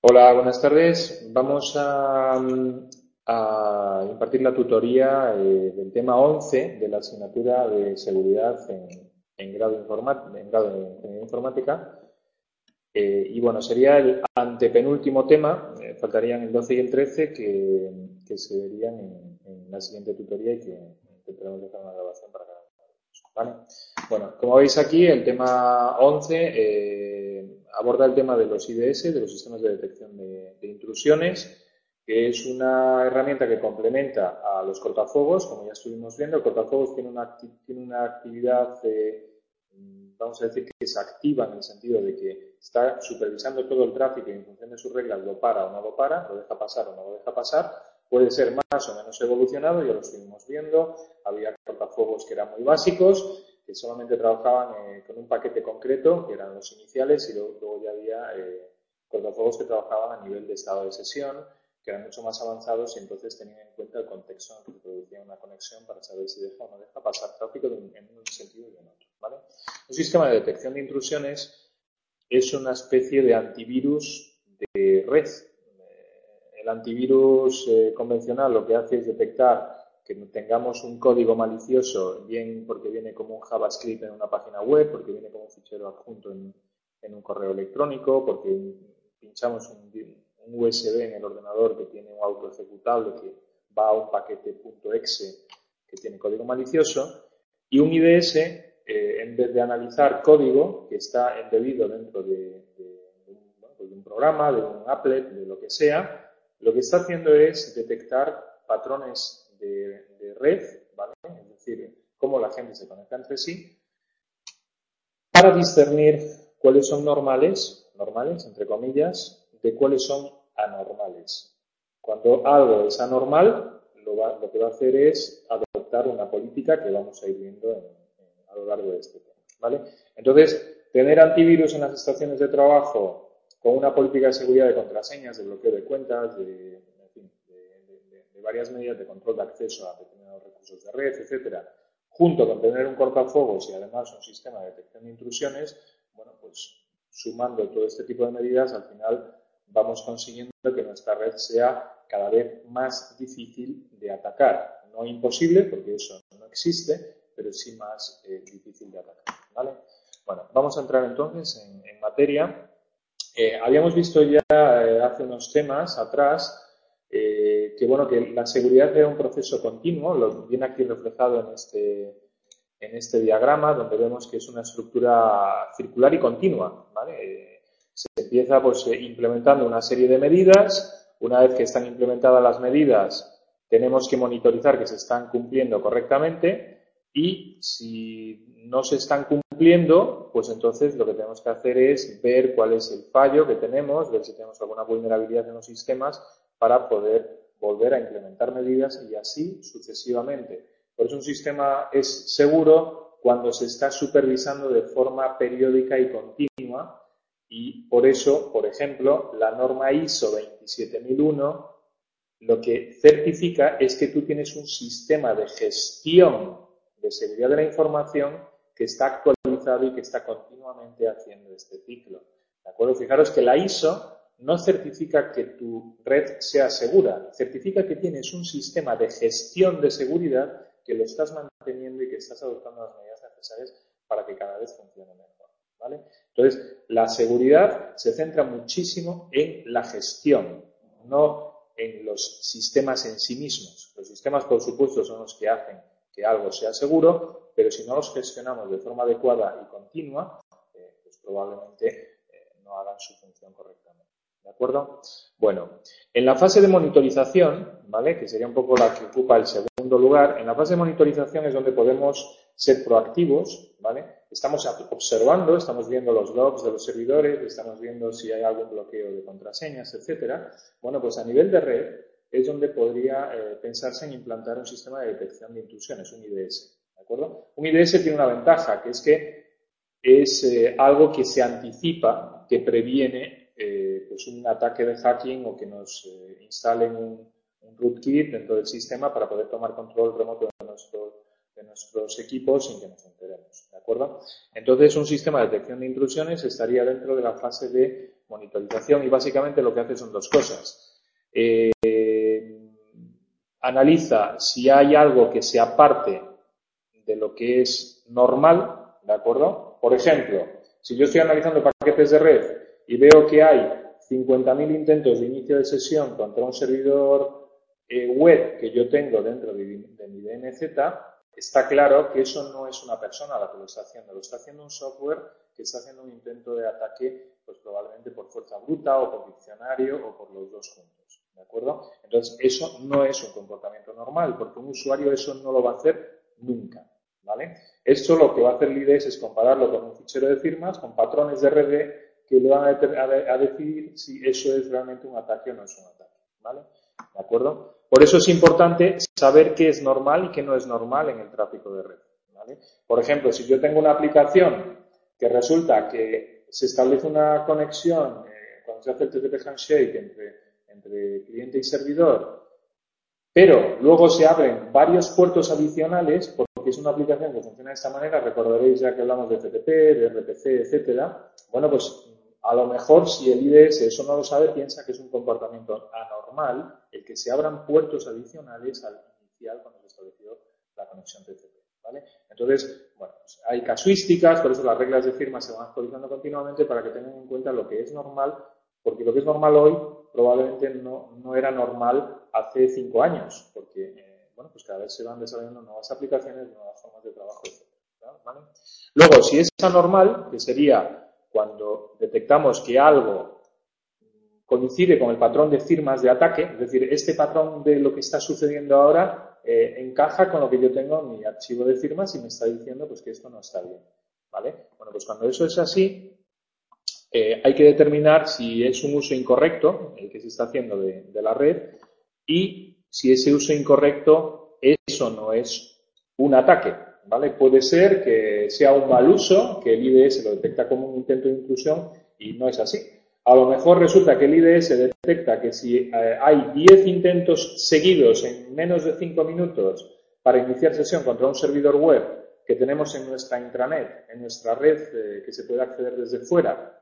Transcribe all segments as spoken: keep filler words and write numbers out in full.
Hola, buenas tardes. Vamos a, a impartir la tutoría eh, del tema once de la asignatura de seguridad en, en grado, informa, en grado de ingeniería informática. Eh, y bueno, sería el antepenúltimo tema, eh, faltarían el doce y el trece que, que se verían en, en la siguiente tutoría y que intentaremos dejar una grabación para cada uno de ellos, ¿vale? Bueno, como veis aquí, el tema once eh, aborda el tema de los I D S, de los sistemas de detección de, de intrusiones, que es una herramienta que complementa a los cortafuegos, como ya estuvimos viendo. El cortafuegos tiene una, tiene una actividad, eh, vamos a decir que se activa en el sentido de que está supervisando todo el tráfico y en función de sus reglas lo para o no lo para, lo deja pasar o no lo deja pasar. Puede ser más o menos evolucionado, ya lo estuvimos viendo. Había cortafuegos que eran muy básicos, que solamente trabajaban eh, con un paquete concreto, que eran los iniciales, y luego, luego ya había eh, cortafuegos que trabajaban a nivel de estado de sesión, que eran mucho más avanzados y entonces tenían en cuenta el contexto en el que producía una conexión para saber si deja o no deja pasar tráfico en un sentido y en otro, ¿vale? Un sistema de detección de intrusiones es una especie de antivirus de red. El antivirus eh, convencional lo que hace es detectar que tengamos un código malicioso, bien porque viene como un JavaScript en una página web, porque viene como un fichero adjunto en, en un correo electrónico, porque pinchamos un, un U S B en el ordenador que tiene un auto ejecutable que va a un paquete .exe que tiene código malicioso, y un I D S, eh, en vez de analizar código que está embebido dentro de, de, de, un, bueno, de un programa, de un applet, de lo que sea, lo que está haciendo es detectar patrones de, de red, ¿vale? Es decir, cómo la gente se conecta entre sí, para discernir cuáles son normales, normales, entre comillas, de cuáles son anormales. Cuando algo es anormal, lo, va, lo que va a hacer es adoptar una política que vamos a ir viendo en, en, a lo largo de este tema, ¿vale? Entonces, tener antivirus en las estaciones de trabajo con una política de seguridad de contraseñas, de bloqueo de cuentas, de, en fin, de, de, de varias medidas de control de acceso a determinados recursos de red, etcétera, junto con tener un cortafuegos y además un sistema de detección de intrusiones, bueno, pues sumando todo este tipo de medidas, al final vamos consiguiendo que nuestra red sea cada vez más difícil de atacar. No imposible, porque eso no existe, pero sí más eh, difícil de atacar, ¿vale? Bueno, vamos a entrar entonces en, en materia. Eh, habíamos visto ya eh, hace unos temas atrás eh, que, bueno, que la seguridad era un proceso continuo, lo viene aquí reflejado en este, en este diagrama, donde vemos que es una estructura circular y continua, ¿vale? Eh, se empieza pues implementando una serie de medidas. Una vez que están implementadas las medidas, tenemos que monitorizar que se están cumpliendo correctamente, y si no se están cumpliendo, pues entonces lo que tenemos que hacer es ver cuál es el fallo que tenemos, ver si tenemos alguna vulnerabilidad en los sistemas para poder volver a implementar medidas y así sucesivamente. Por eso un sistema es seguro cuando se está supervisando de forma periódica y continua, y por eso, por ejemplo, la norma I S O veintisiete mil uno lo que certifica es que tú tienes un sistema de gestión de seguridad de la información que está actualizado y que está continuamente haciendo este ciclo. ¿De acuerdo? Fijaros que la I S O no certifica que tu red sea segura, certifica que tienes un sistema de gestión de seguridad que lo estás manteniendo y que estás adoptando las medidas necesarias para que cada vez funcione mejor, ¿vale? Entonces, la seguridad se centra muchísimo en la gestión, no en los sistemas en sí mismos. Los sistemas, por supuesto, son los que hacen que algo sea seguro, pero si no los gestionamos de forma adecuada y continua, eh, pues probablemente eh, no hagan su función correctamente. ¿De acuerdo? Bueno, en la fase de monitorización, ¿vale?, que sería un poco la que ocupa el segundo lugar, en la fase de monitorización es donde podemos ser proactivos, ¿vale? Estamos observando, estamos viendo los logs de los servidores, estamos viendo si hay algún bloqueo de contraseñas, etcétera. Bueno, pues a nivel de red es donde podría eh, pensarse en implantar un sistema de detección de intrusiones, un I D S, ¿de acuerdo? Un I D S tiene una ventaja, que es que es eh, algo que se anticipa, que previene eh, pues un ataque de hacking o que nos eh, instalen un, un rootkit dentro del sistema para poder tomar control remoto de, nuestro, de nuestros equipos sin que nos enteremos, ¿de acuerdo? Entonces, un sistema de detección de intrusiones estaría dentro de la fase de monitorización, y básicamente lo que hace son dos cosas. Eh, analiza si hay algo que se aparte de lo que es normal, ¿de acuerdo? Por ejemplo, si yo estoy analizando paquetes de red y veo que hay cincuenta mil intentos de inicio de sesión contra un servidor eh, web que yo tengo dentro de, de mi D N Z, está claro que eso no es una persona la que lo está haciendo, lo está haciendo un software que está haciendo un intento de ataque, pues probablemente por fuerza bruta o por diccionario o por los dos juntos, ¿de acuerdo? Entonces, eso no es un comportamiento normal, porque un usuario eso no lo va a hacer nunca, ¿vale? Esto lo que va a hacer el I D S es compararlo con un fichero de firmas, con patrones de R D que le van a, a, a decidir si eso es realmente un ataque o no es un ataque, ¿vale? ¿De acuerdo? Por eso es importante saber qué es normal y qué no es normal en el tráfico de red, ¿vale? Por ejemplo, si yo tengo una aplicación que resulta que se establece una conexión eh, cuando se hace el T T P handshake entre, entre cliente y servidor, pero luego se abren varios puertos adicionales, porque es una aplicación que funciona de esta manera, recordaréis ya que hablamos de F T P, de R P C, etcétera. Bueno, pues a lo mejor si el I D S eso no lo sabe, piensa que es un comportamiento anormal el que se abran puertos adicionales al inicial cuando se estableció la conexión T T P, ¿vale? Entonces, bueno, pues hay casuísticas, por eso las reglas de firma se van actualizando continuamente para que tengan en cuenta lo que es normal, porque lo que es normal hoy probablemente no, no era normal hace cinco años, porque eh, bueno, pues cada vez se van desarrollando nuevas aplicaciones, nuevas formas de trabajo, etcétera, ¿vale? Luego, si es anormal, que sería cuando detectamos que algo coincide con el patrón de firmas de ataque, es decir, este patrón de lo que está sucediendo ahora eh, encaja con lo que yo tengo en mi archivo de firmas y me está diciendo pues que esto no está bien, ¿vale? Bueno, pues cuando eso es así, eh, hay que determinar si es un uso incorrecto el que se está haciendo de, de la red y si ese uso incorrecto eso no es un ataque, ¿vale? Puede ser que sea un mal uso, que el I D S lo detecta como un intento de intrusión y no es así. A lo mejor resulta que el I D S detecta que si eh, hay diez intentos seguidos en menos de cinco minutos para iniciar sesión contra un servidor web que tenemos en nuestra intranet, en nuestra red eh, que se puede acceder desde fuera,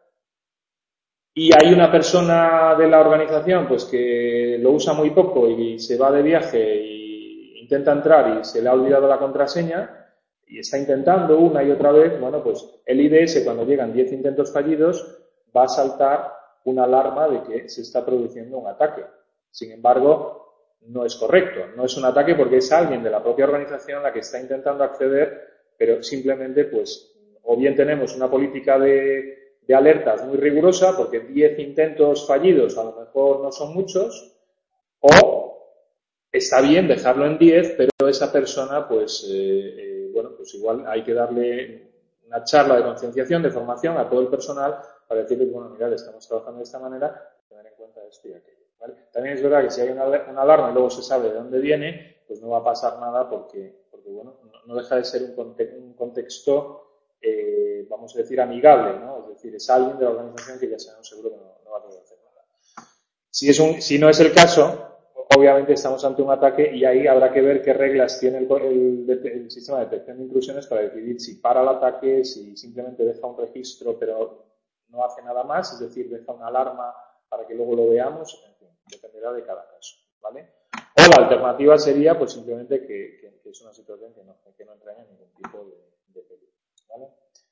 y hay una persona de la organización pues que lo usa muy poco y se va de viaje e intenta entrar y se le ha olvidado la contraseña y está intentando una y otra vez, bueno, pues el I D S cuando llegan diez intentos fallidos va a saltar una alarma de que se está produciendo un ataque. Sin embargo, no es correcto, no es un ataque porque es alguien de la propia organización la que está intentando acceder, pero simplemente pues o bien tenemos una política de de alertas muy rigurosa, porque diez intentos fallidos a lo mejor no son muchos, o está bien dejarlo en diez, pero esa persona, pues, eh, eh, bueno, pues igual hay que darle una charla de concienciación, de formación a todo el personal para decirle, bueno, mirad, estamos trabajando de esta manera, tener en cuenta esto y aquello, ¿vale? También es verdad que si hay una, una alarma y luego se sabe de dónde viene, pues no va a pasar nada porque, porque bueno, no, no deja de ser un, conte un contexto Eh, vamos a decir, amigable, ¿no? Es decir, es alguien de la organización que ya sabemos seguro que no, no va a poder hacer nada. Si, es un, si no es el caso, obviamente estamos ante un ataque y ahí habrá que ver qué reglas tiene el, el, el sistema de detección de intrusiones para decidir si para el ataque, si simplemente deja un registro pero no hace nada más, es decir, deja una alarma para que luego lo veamos, en fin, dependerá de cada caso, ¿vale? O la alternativa sería, pues simplemente que, que, que es una situación que no, que no entraña ningún tipo de, de peligro. ¿Vale?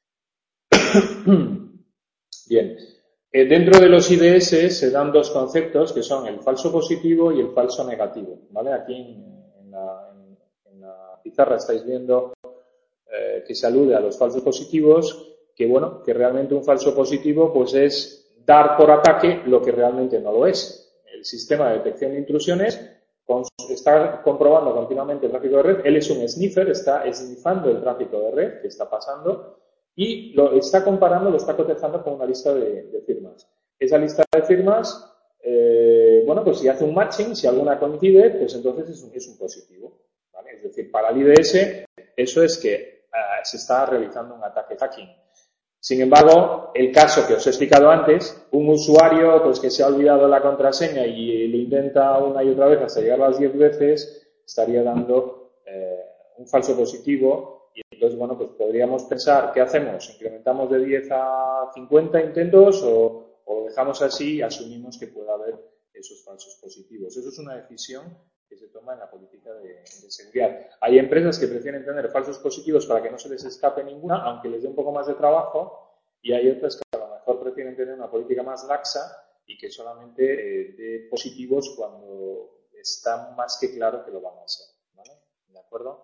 Bien. Eh, dentro de los I D S se dan dos conceptos que son el falso positivo y el falso negativo. ¿Vale? Aquí en, en, la, en, en la pizarra estáis viendo eh, que se alude a los falsos positivos, que bueno, que realmente un falso positivo pues es dar por ataque lo que realmente no lo es. El sistema de detección de intrusiones está comprobando continuamente el tráfico de red, él es un sniffer, está sniffando el tráfico de red que está pasando y lo está comparando, lo está cotejando con una lista de, de firmas. Esa lista de firmas, eh, bueno, pues si hace un matching, si alguna coincide, pues entonces es un, es un positivo, ¿vale? Es decir, para el I D S eso es que uh, se está realizando un ataque hacking. Sin embargo, el caso que os he explicado antes, un usuario pues que se ha olvidado la contraseña y lo intenta una y otra vez hasta llegar a las diez veces, estaría dando eh, un falso positivo y entonces, bueno, pues podríamos pensar, ¿qué hacemos? ¿Incrementamos de diez a cincuenta intentos o, o lo dejamos así y asumimos que puede haber esos falsos positivos. Eso es una decisión que se toma en la política de, de seguridad. Hay empresas que prefieren tener falsos positivos para que no se les escape ninguna, aunque les dé un poco más de trabajo, y hay otras que a lo mejor prefieren tener una política más laxa y que solamente eh, dé positivos cuando está más que claro que lo van a hacer. ¿Vale? ¿De acuerdo?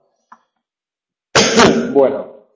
Bueno,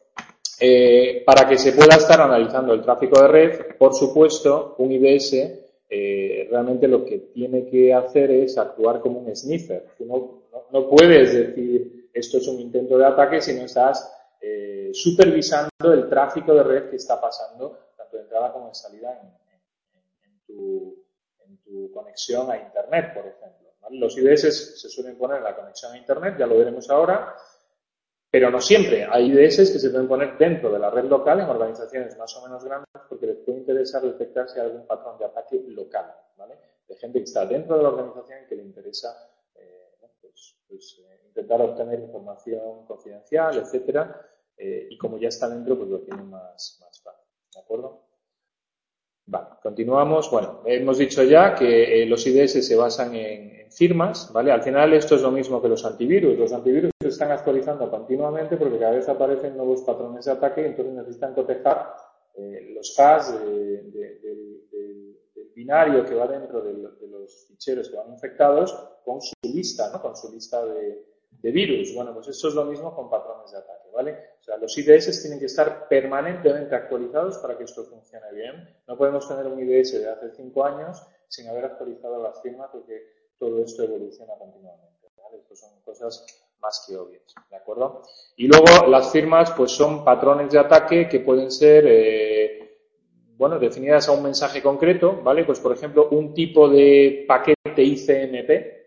eh, para que se pueda estar analizando el tráfico de red, por supuesto, un I D S eh, realmente lo que tiene que hacer es actuar como un sniffer. Tú no, no, no puedes decir esto es un intento de ataque si no estás eh, supervisando el tráfico de red que está pasando tanto de entrada como de salida en, en, en, tu, en tu conexión a Internet, por ejemplo. ¿Vale? Los I D S se suelen poner en la conexión a Internet, ya lo veremos ahora. Pero no siempre. Hay I D S que se pueden poner dentro de la red local en organizaciones más o menos grandes porque les puede interesar detectar si hay algún patrón de ataque local, ¿vale? De gente que está dentro de la organización y que le interesa eh, pues, pues, eh, intentar obtener información confidencial, etcétera. Eh, y como ya está dentro, pues lo tienen más, más fácil. ¿De acuerdo? Vale, continuamos. Bueno, hemos dicho ya que eh, los I D S se basan en, en firmas, ¿vale? Al final esto es lo mismo que los antivirus. Los antivirus se están actualizando continuamente porque cada vez aparecen nuevos patrones de ataque y entonces necesitan cotejar eh, los hash de, de, de, de, del binario que va dentro de, de los ficheros que van infectados con su lista, ¿no? Con su lista de, de virus. Bueno, pues esto es lo mismo con patrones de ataque, ¿vale? O sea, los I D S tienen que estar permanentemente actualizados para que esto funcione bien. No podemos tener un I D S de hace cinco años sin haber actualizado las firmas porque todo esto evoluciona continuamente, ¿vale? Esto son cosas más que obvias, ¿de acuerdo? Y luego las firmas pues son patrones de ataque que pueden ser, eh, bueno, definidas a un mensaje concreto, ¿vale? Pues por ejemplo, un tipo de paquete I C M P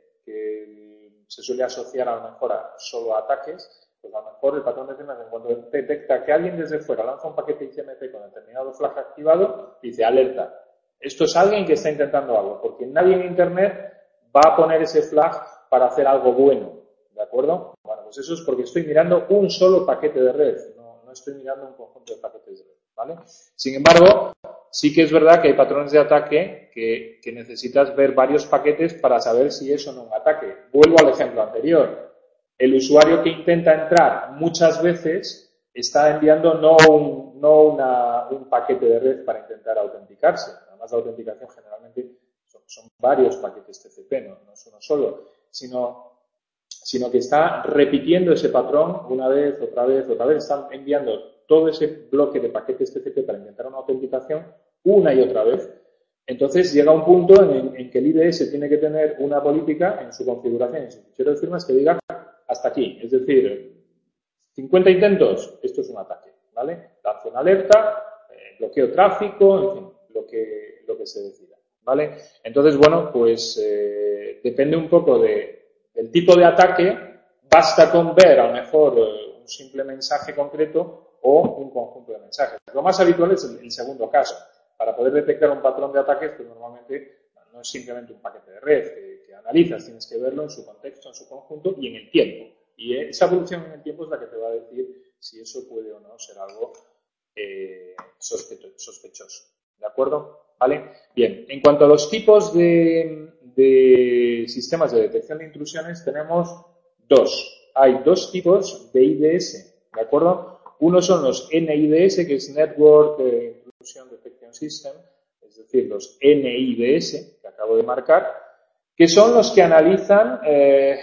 que se suele asociar a lo mejor a solo a ataques. Pues a lo mejor el patrón de firmas, en cuanto detecta que alguien desde fuera lanza un paquete I C M P con determinado flag activado, dice alerta. Esto es alguien que está intentando algo, porque nadie en Internet va a poner ese flag para hacer algo bueno, ¿de acuerdo? Bueno, pues eso es porque estoy mirando un solo paquete de red, no, no estoy mirando un conjunto de paquetes de red, ¿vale? Sin embargo, sí que es verdad que hay patrones de ataque que, que necesitas ver varios paquetes para saber si es o no un ataque. Vuelvo al ejemplo anterior. El usuario que intenta entrar muchas veces está enviando no un, no una, un paquete de red para intentar autenticarse. Además, la autenticación generalmente son, son varios paquetes T C P, no, no es uno solo, sino, sino que está repitiendo ese patrón una vez, otra vez, otra vez. Están enviando todo ese bloque de paquetes T C P para intentar una autenticación una y otra vez. Entonces llega un punto en, en que el I D S tiene que tener una política en su configuración, en su fichero de firmas que diga hasta aquí, es decir, cincuenta intentos, esto es un ataque, ¿vale? Lanzo una alerta, eh, bloqueo tráfico, en fin, lo que, lo que se decida, ¿vale? Entonces, bueno, pues eh, depende un poco de, del tipo de ataque, basta con ver a lo mejor eh, un simple mensaje concreto o un conjunto de mensajes. Lo más habitual es el, el segundo caso. Para poder detectar un patrón de ataques, pues normalmente no es simplemente un paquete de red que, que analizas, tienes que verlo en su contexto, en su conjunto y en el tiempo. Y esa evolución en el tiempo es la que te va a decir si eso puede o no ser algo eh, sospechoso. ¿De acuerdo? ¿Vale? Bien, en cuanto a los tipos de, de sistemas de detección de intrusiones, tenemos dos. Hay dos tipos de I D S, ¿de acuerdo? Uno son los N I D S, que es Network eh, Intrusion Detection System, es decir, los N I D S, que acabo de marcar, que son los que analizan eh,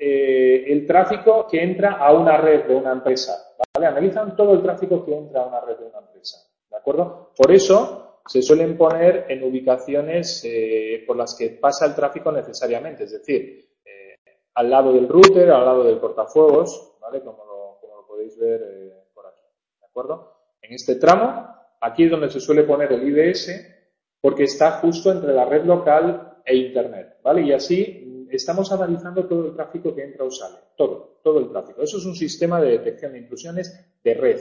eh, el tráfico que entra a una red de una empresa, ¿vale? Analizan todo el tráfico que entra a una red de una empresa, ¿de acuerdo? Por eso se suelen poner en ubicaciones eh, por las que pasa el tráfico necesariamente, es decir, eh, al lado del router, al lado del cortafuegos, ¿vale? Como lo, como lo podéis ver eh, por aquí, ¿de acuerdo? En este tramo, aquí es donde se suele poner el I D S porque está justo entre la red local e Internet, ¿vale? Y así estamos analizando todo el tráfico que entra o sale, todo, todo el tráfico. Eso es un sistema de detección de intrusiones de red,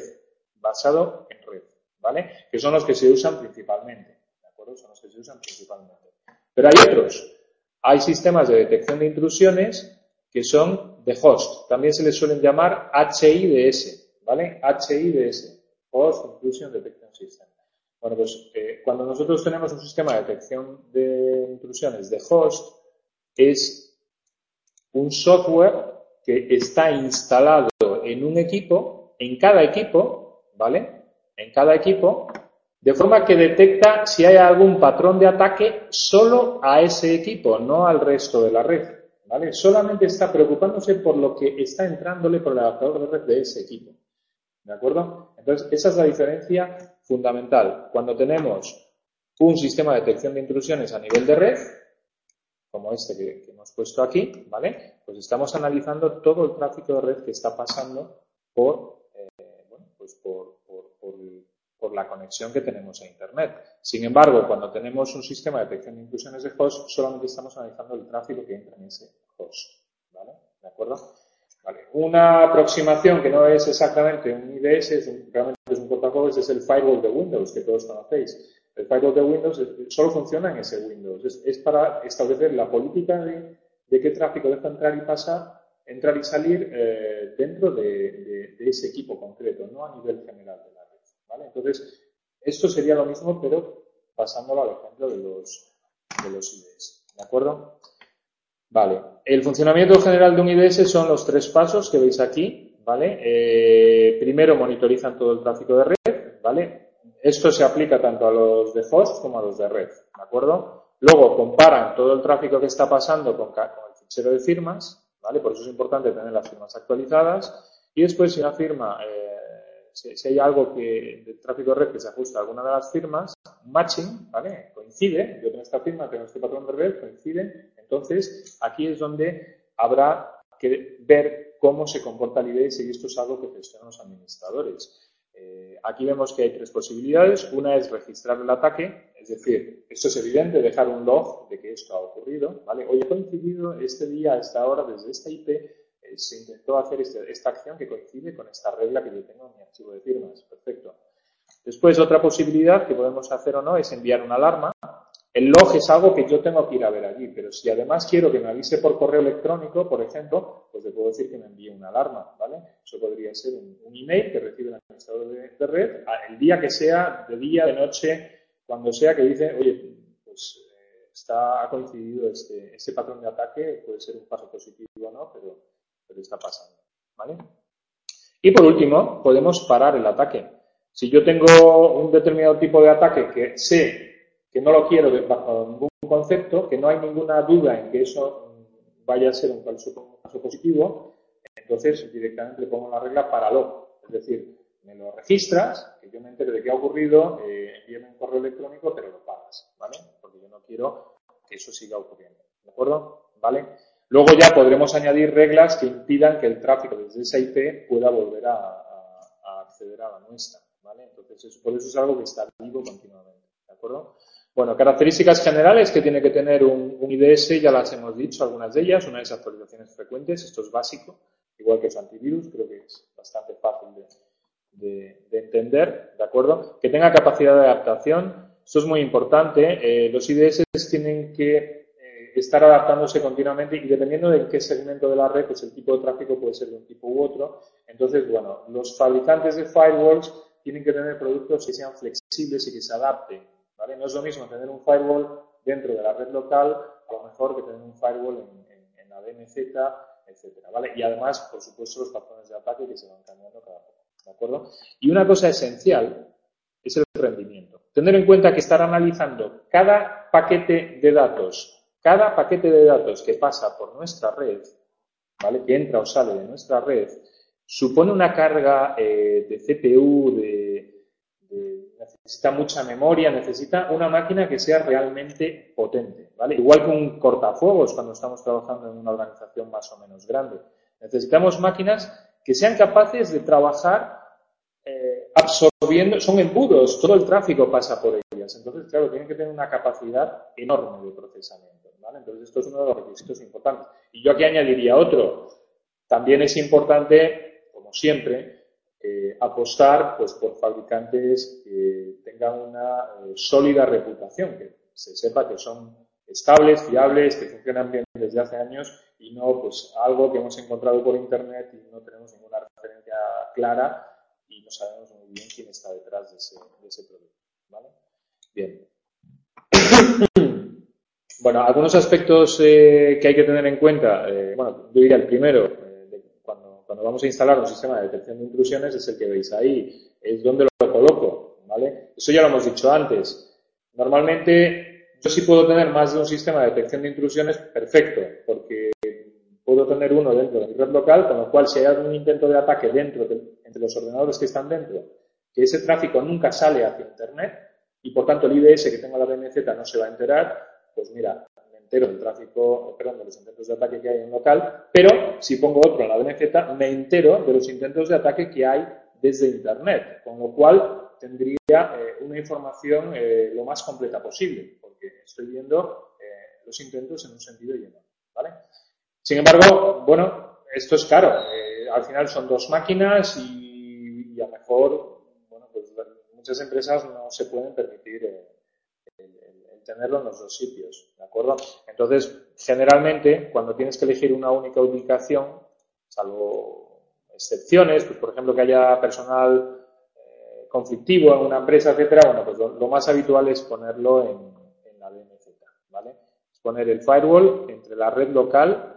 basado en red, ¿vale? Que son los que se usan principalmente, ¿de acuerdo? Son los que se usan principalmente. Pero hay otros. Hay sistemas de detección de intrusiones que son de host. También se les suelen llamar H I D S, ¿vale? H I D S, Host Intrusion Detection System. Bueno, pues eh, cuando nosotros tenemos un sistema de detección de intrusiones de host, es un software que está instalado en un equipo, en cada equipo, ¿vale? En cada equipo, de forma que detecta si hay algún patrón de ataque solo a ese equipo, no al resto de la red, ¿vale? Solamente está preocupándose por lo que está entrándole por el adaptador de red de ese equipo, ¿de acuerdo? Entonces, esa es la diferencia fundamental. Cuando tenemos un sistema de detección de intrusiones a nivel de red, como este que, que hemos puesto aquí, ¿vale? Pues estamos analizando todo el tráfico de red que está pasando por, eh, bueno, pues por, por, por, por la conexión que tenemos a Internet. Sin embargo, cuando tenemos un sistema de detección de intrusiones de host, solamente estamos analizando el tráfico que entra en ese host, ¿vale? ¿De acuerdo? Vale. Una aproximación que no es exactamente un I D S, es un, realmente es un cortafuegos, es el firewall de Windows, que todos conocéis. El firewall de Windows es, solo funciona en ese Windows. Es, es para establecer la política de, de qué tráfico deja entrar y pasar, entrar y salir eh, dentro de, de, de ese equipo concreto, no a nivel general de la red, ¿vale? Entonces, esto sería lo mismo, pero pasándolo al ejemplo de los, de los I D S. ¿De acuerdo? Vale. El funcionamiento general de un I D S son los tres pasos que veis aquí, ¿vale? Eh, primero monitorizan todo el tráfico de red, ¿vale? Esto se aplica tanto a los de host como a los de red, ¿de acuerdo? Luego comparan todo el tráfico que está pasando con, con el fichero de firmas, ¿vale? Por eso es importante tener las firmas actualizadas. Y después, si una firma, eh, si, si hay algo que de tráfico de red que se ajusta a alguna de las firmas, matching, ¿vale? Coincide, yo tengo esta firma, tengo este patrón de red, coinciden. Entonces, aquí es donde habrá que ver cómo se comporta el I D S y esto es algo que gestionan los administradores. Eh, aquí vemos que hay tres posibilidades. Una es registrar el ataque, es decir, esto es evidente, dejar un log de que esto ha ocurrido, ¿vale? Hoy ha coincidido este día, a esta hora, desde esta I P, eh, se intentó hacer este, esta acción que coincide con esta regla que yo tengo en mi archivo de firmas. Perfecto. Después, otra posibilidad que podemos hacer o no es enviar una alarma. El log es algo que yo tengo que ir a ver allí, pero si además quiero que me avise por correo electrónico, por ejemplo, pues le puedo decir que me envíe una alarma, ¿vale? Eso podría ser un, un email que recibe el administrador de, de red, el día que sea, de día, de noche, cuando sea, que dice, oye, pues eh, está, ha coincidido este, este patrón de ataque, puede ser un paso positivo o no, pero, pero está pasando, ¿vale? Y por último, podemos parar el ataque. Si yo tengo un determinado tipo de ataque que sé que no lo quiero bajo ningún concepto, que no hay ninguna duda en que eso vaya a ser un falso, un falso positivo, entonces directamente le pongo la regla páralo. Es decir, me lo registras, que yo me entere de qué ha ocurrido, eh, envíame un correo electrónico, pero lo pagas, ¿vale? Porque yo no quiero que eso siga ocurriendo, ¿de acuerdo? ¿Vale? Luego ya podremos añadir reglas que impidan que el tráfico desde esa I P pueda volver a, a, a acceder a la nuestra, ¿vale? Entonces, eso, por eso es algo que está vivo continuamente, ¿de acuerdo? Bueno, características generales que tiene que tener un, un I D S, ya las hemos dicho, algunas de ellas. Una es actualizaciones frecuentes, esto es básico, igual que los antivirus, creo que es bastante fácil de, de, de entender, ¿de acuerdo? Que tenga capacidad de adaptación, esto es muy importante. Eh, los I D S tienen que eh, estar adaptándose continuamente y dependiendo de qué segmento de la red, pues el tipo de tráfico puede ser de un tipo u otro. Entonces, bueno, los fabricantes de firewalls tienen que tener productos que sean flexibles y que se adapten, ¿vale? No es lo mismo tener un firewall dentro de la red local, a lo mejor que tener un firewall en, en, en la D M Z, etcétera, ¿vale? Y además, por supuesto, los patrones de ataque que se van cambiando cada poco, ¿de acuerdo? Y una cosa esencial es el rendimiento. Tener en cuenta que estar analizando cada paquete de datos, cada paquete de datos que pasa por nuestra red, ¿vale? Que entra o sale de nuestra red, supone una carga eh, de C P U, de, de, necesita mucha memoria, necesita una máquina que sea realmente potente, ¿vale? Igual que un cortafuegos cuando estamos trabajando en una organización más o menos grande. Necesitamos máquinas que sean capaces de trabajar eh, absorbiendo, son embudos, todo el tráfico pasa por ellas. Entonces, claro, tienen que tener una capacidad enorme de procesamiento, ¿vale? Entonces, esto es uno de los requisitos importantes. Y yo aquí añadiría otro. También es importante, como siempre, eh, apostar pues, por fabricantes que tengan una eh, sólida reputación, que se sepa que son estables, fiables, que funcionan bien desde hace años y no pues algo que hemos encontrado por internet y no tenemos ninguna referencia clara y no sabemos muy bien quién está detrás de ese, de ese producto. ¿vale? Bien. Bueno, algunos aspectos eh, que hay que tener en cuenta, eh, bueno, yo diría el primero, eh, de cuando, cuando vamos a instalar un sistema de detección de intrusiones es el que veis ahí, es donde lo coloco, ¿vale? Eso ya lo hemos dicho antes. Normalmente, yo sí puedo tener más de un sistema de detección de intrusiones, perfecto, porque puedo tener uno dentro de mi red local, con lo cual si hay algún intento de ataque dentro de, entre los ordenadores que están dentro, que ese tráfico nunca sale hacia Internet y por tanto el I D S que tenga la D M Z no se va a enterar, pues mira, me entero del tráfico, perdón, de los intentos de ataque que hay en un local, pero si pongo otro en la D M Z, me entero de los intentos de ataque que hay desde Internet, con lo cual tendría eh, una información eh, lo más completa posible, porque estoy viendo eh, los intentos en un sentido y en otro, ¿vale? Sin embargo, bueno, esto es caro. Eh, al final son dos máquinas y, y a lo mejor, bueno, pues muchas empresas no se pueden permitir eh, el, el, el tenerlo en los dos sitios, ¿de acuerdo? Entonces, generalmente, cuando tienes que elegir una única ubicación, salvo excepciones, pues por ejemplo que haya personal eh, conflictivo en una empresa, etcétera, bueno, pues lo, lo más habitual es ponerlo en, en la D M Z, ¿vale? Es poner el firewall entre la red local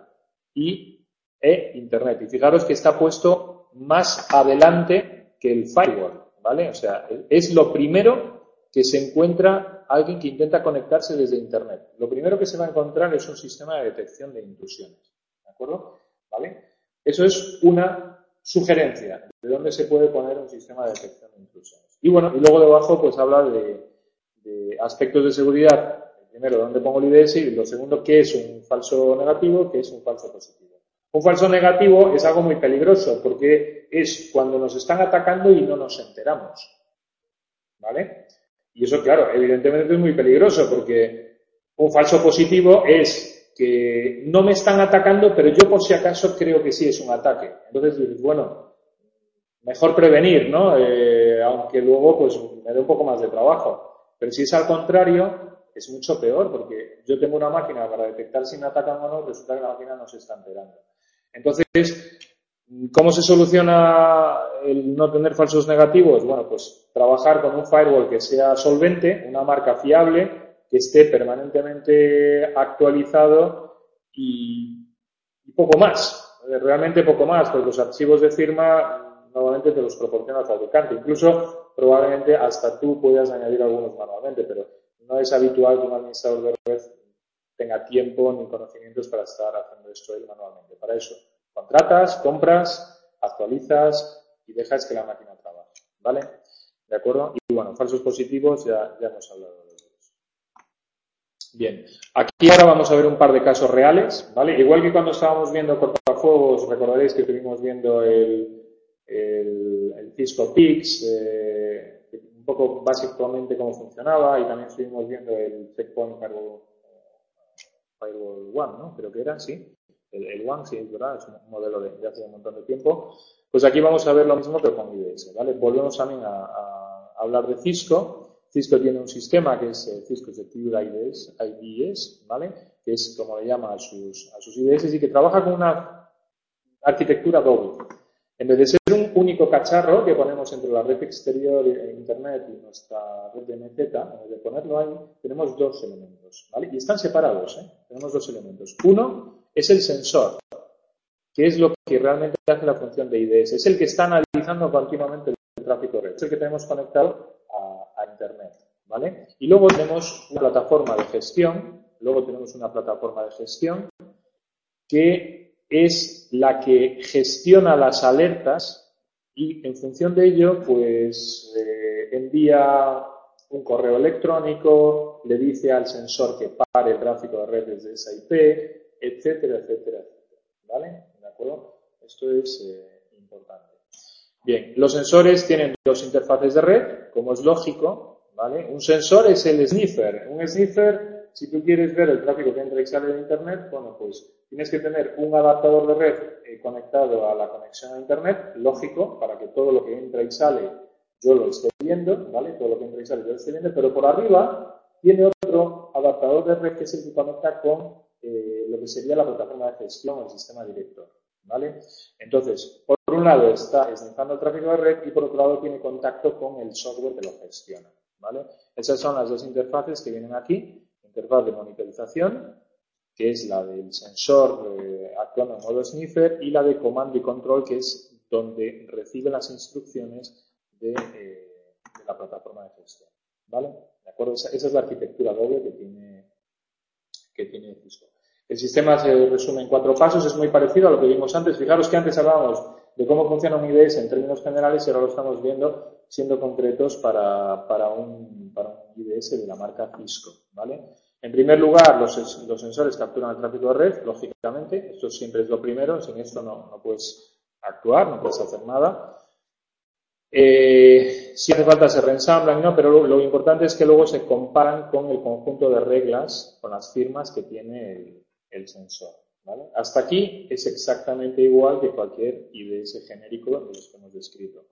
y e Internet. Y fijaros que está puesto más adelante que el firewall, ¿vale? O sea, es lo primero que se encuentra alguien que intenta conectarse desde Internet. Lo primero que se va a encontrar es un sistema de detección de intrusiones, ¿de acuerdo? ¿Vale? Eso es una sugerencia de dónde se puede poner un sistema de detección de intrusiones. Y bueno, y luego debajo pues habla de, de aspectos de seguridad. Primero, ¿dónde pongo el I D S? Y lo segundo, ¿qué es un falso negativo? ¿Qué es un falso positivo? Un falso negativo es algo muy peligroso porque es cuando nos están atacando y no nos enteramos, ¿vale? Y eso, claro, evidentemente es muy peligroso porque un falso positivo es que no me están atacando, pero yo por si acaso creo que sí es un ataque. Entonces dices, bueno, mejor prevenir, ¿no? Eh, aunque luego pues me dé un poco más de trabajo. Pero si es al contrario, es mucho peor, porque yo tengo una máquina para detectar si me atacan o no, resulta que la máquina no se está enterando. Entonces, ¿cómo se soluciona el no tener falsos negativos? Bueno, pues trabajar con un firewall que sea solvente, una marca fiable, que esté permanentemente actualizado y, y poco más. Realmente poco más, porque los archivos de firma normalmente te los proporciona el fabricante. Incluso, probablemente, hasta tú puedas añadir algunos manualmente, pero no es habitual que un administrador de red tenga tiempo ni conocimientos para estar haciendo esto él manualmente. Para eso, contratas, compras, actualizas y dejas que la máquina trabaje, ¿vale? ¿De acuerdo? Y bueno, falsos positivos ya, ya hemos hablado de ellos. Bien, aquí ahora vamos a ver un par de casos reales, ¿vale? Igual que cuando estábamos viendo cortafuegos, recordaréis que estuvimos viendo el, el, el Cisco Pix, eh, un poco básicamente cómo funcionaba, y también estuvimos viendo el Checkpoint Firewall, Firewall One, ¿no? Creo que era, sí. El, el One, sí, es verdad, es un modelo de, de hace un montón de tiempo. Pues aquí vamos a ver lo mismo, pero con I D S, ¿vale? Volvemos también a, a hablar de Cisco. Cisco tiene un sistema que es eh, Cisco Secure I D S, I D S, ¿vale? Que es como le llama a sus, a sus I D S y que trabaja con una arquitectura doble. En vez de ser un único cacharro que ponemos entre la red exterior e Internet y nuestra red de M Z, en vez de ponerlo ahí, tenemos dos elementos, ¿vale? Y están separados, ¿eh? Tenemos dos elementos. Uno es el sensor, que es lo que realmente hace la función de I D S. Es el que está analizando continuamente el tráfico de red. Es el que tenemos conectado a, a Internet, ¿vale? Y luego tenemos una plataforma de gestión, luego tenemos una plataforma de gestión que es la que gestiona las alertas y en función de ello pues eh, envía un correo electrónico, le dice al sensor que pare el tráfico de red desde esa I P, etcétera, etcétera, etcétera. ¿Vale? ¿De acuerdo? Esto es eh, importante. Bien, los sensores tienen dos interfaces de red, como es lógico, ¿vale? Un sensor es el sniffer. Un sniffer, si tú quieres ver el tráfico que entra y sale de Internet, bueno, pues tienes que tener un adaptador de red eh, conectado a la conexión a Internet, lógico, para que todo lo que entra y sale yo lo esté viendo, ¿vale? Todo lo que entra y sale yo lo esté viendo, pero por arriba tiene otro adaptador de red que es el que conecta con eh, lo que sería la plataforma de gestión, el sistema director, ¿vale? Entonces, por un lado está esnifando el tráfico de red y por otro lado tiene contacto con el software que lo gestiona, ¿vale? Esas son las dos interfaces que vienen aquí. Interfaz de monitorización, que es la del sensor eh, actuando en modo sniffer, y la de comando y control, que es donde recibe las instrucciones de, eh, de la plataforma de gestión, ¿vale? ¿De acuerdo? Esa, esa es la arquitectura doble que tiene, que tiene Cisco. El sistema se resume en cuatro pasos, es muy parecido a lo que vimos antes. Fijaros que antes hablábamos de cómo funciona un I D S en términos generales y ahora lo estamos viendo siendo concretos para, para, un, para un I D S de la marca Cisco, ¿vale? En primer lugar, los, los sensores capturan el tráfico de red, lógicamente, esto siempre es lo primero, sin esto no, no puedes actuar, no puedes hacer nada. Eh, si hace falta se reensamblan, ¿no? Pero lo, lo importante es que luego se comparan con el conjunto de reglas, con las firmas que tiene el, el sensor, ¿vale? Hasta aquí es exactamente igual que cualquier I D S genérico de los que hemos descrito.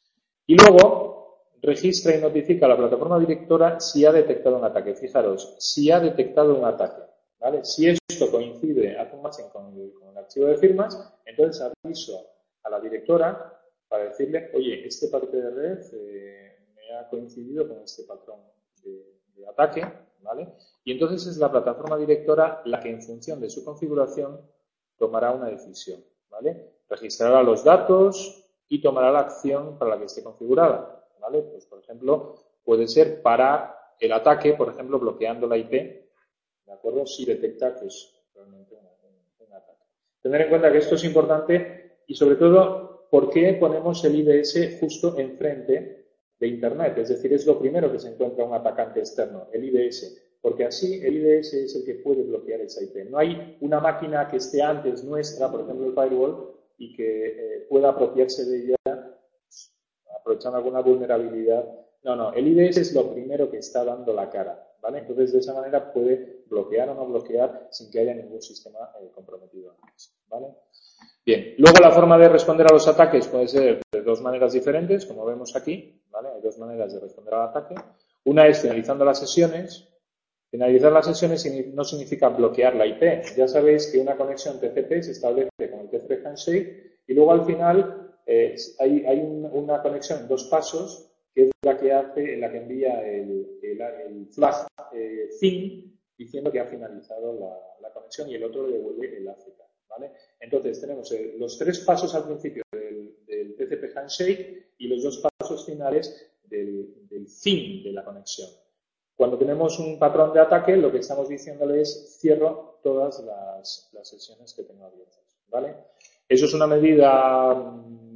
Y luego registra y notifica a la plataforma directora si ha detectado un ataque. Fijaros, si ha detectado un ataque, ¿vale? Si esto coincide, hace un matching con el, con el archivo de firmas, entonces aviso a la directora para decirle, oye, este paquete de red eh, me ha coincidido con este patrón de, de ataque, ¿vale? Y entonces es la plataforma directora la que en función de su configuración tomará una decisión, ¿vale? Registrará los datos y tomará la acción para la que esté configurada, ¿vale? Pues, por ejemplo, puede ser parar el ataque, por ejemplo, bloqueando la I P, ¿de acuerdo? Si detecta que es realmente un, un, un ataque. Tener en cuenta que esto es importante y, sobre todo, ¿por qué ponemos el I D S justo enfrente de Internet? Es decir, es lo primero que se encuentra un atacante externo, el I D S. Porque así el I D S es el que puede bloquear esa I P. No hay una máquina que esté antes nuestra, por ejemplo el firewall, y que eh, pueda apropiarse de ella aprovechando alguna vulnerabilidad. No, no, el I D S es lo primero que está dando la cara, ¿vale? Entonces de esa manera puede bloquear o no bloquear sin que haya ningún sistema eh, comprometido antes, ¿vale? Bien, luego la forma de responder a los ataques puede ser de dos maneras diferentes, como vemos aquí, ¿vale? Hay dos maneras de responder al ataque. Una es finalizando las sesiones. Finalizar las sesiones no significa bloquear la I P. Ya sabéis que una conexión T C P se establece con el T C P handshake y luego al final eh, hay, hay un, una conexión en dos pasos que es la que hace, la que envía el, el, el flag eh, thin diciendo que ha finalizado la, la conexión y el otro le devuelve el A Z K, ¿vale? Entonces tenemos eh, los tres pasos al principio del, del T C P handshake y los dos pasos finales del, del thin de la conexión. Cuando tenemos un patrón de ataque, lo que estamos diciéndole es cierro todas las, las sesiones que tengo abiertas, ¿vale? Eso es una medida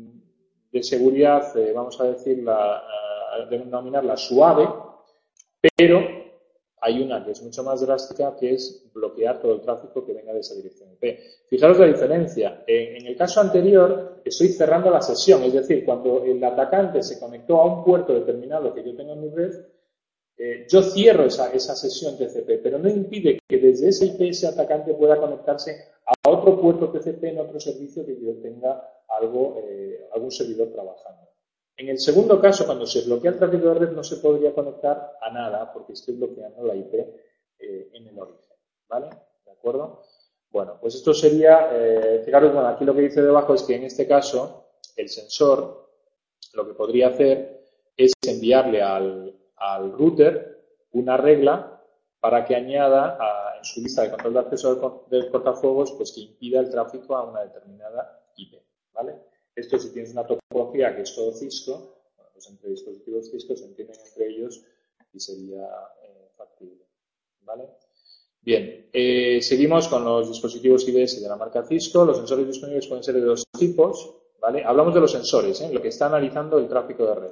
de seguridad, eh, vamos a decirla, eh, denominarla suave, pero hay una que es mucho más drástica, que es bloquear todo el tráfico que venga de esa dirección I P. Fijaros la diferencia. En, en el caso anterior, estoy cerrando la sesión, es decir, cuando el atacante se conectó a un puerto determinado que yo tengo en mi red, Eh, yo cierro esa, esa sesión T C P, pero no impide que desde ese I P ese atacante pueda conectarse a otro puerto T C P en otro servicio que yo tenga algo, eh, algún servidor trabajando. En el segundo caso, cuando se bloquea el tráfico de red, no se podría conectar a nada porque estoy bloqueando la I P eh, en el origen, ¿vale? ¿De acuerdo? Bueno, pues esto sería, eh, fijaros, bueno, aquí lo que dice debajo es que en este caso el sensor lo que podría hacer es enviarle al al router una regla para que añada a, en su lista de control de acceso del cortafuegos, pues que impida el tráfico a una determinada I P, ¿vale? Esto, si tienes una topología que es todo Cisco, bueno, pues entre dispositivos Cisco se entienden entre ellos y sería eh, factible, ¿vale? Bien, eh, seguimos con los dispositivos I D S de la marca Cisco. Los sensores disponibles pueden ser de dos tipos, ¿vale? Hablamos de los sensores, ¿eh? Lo que está analizando el tráfico de red.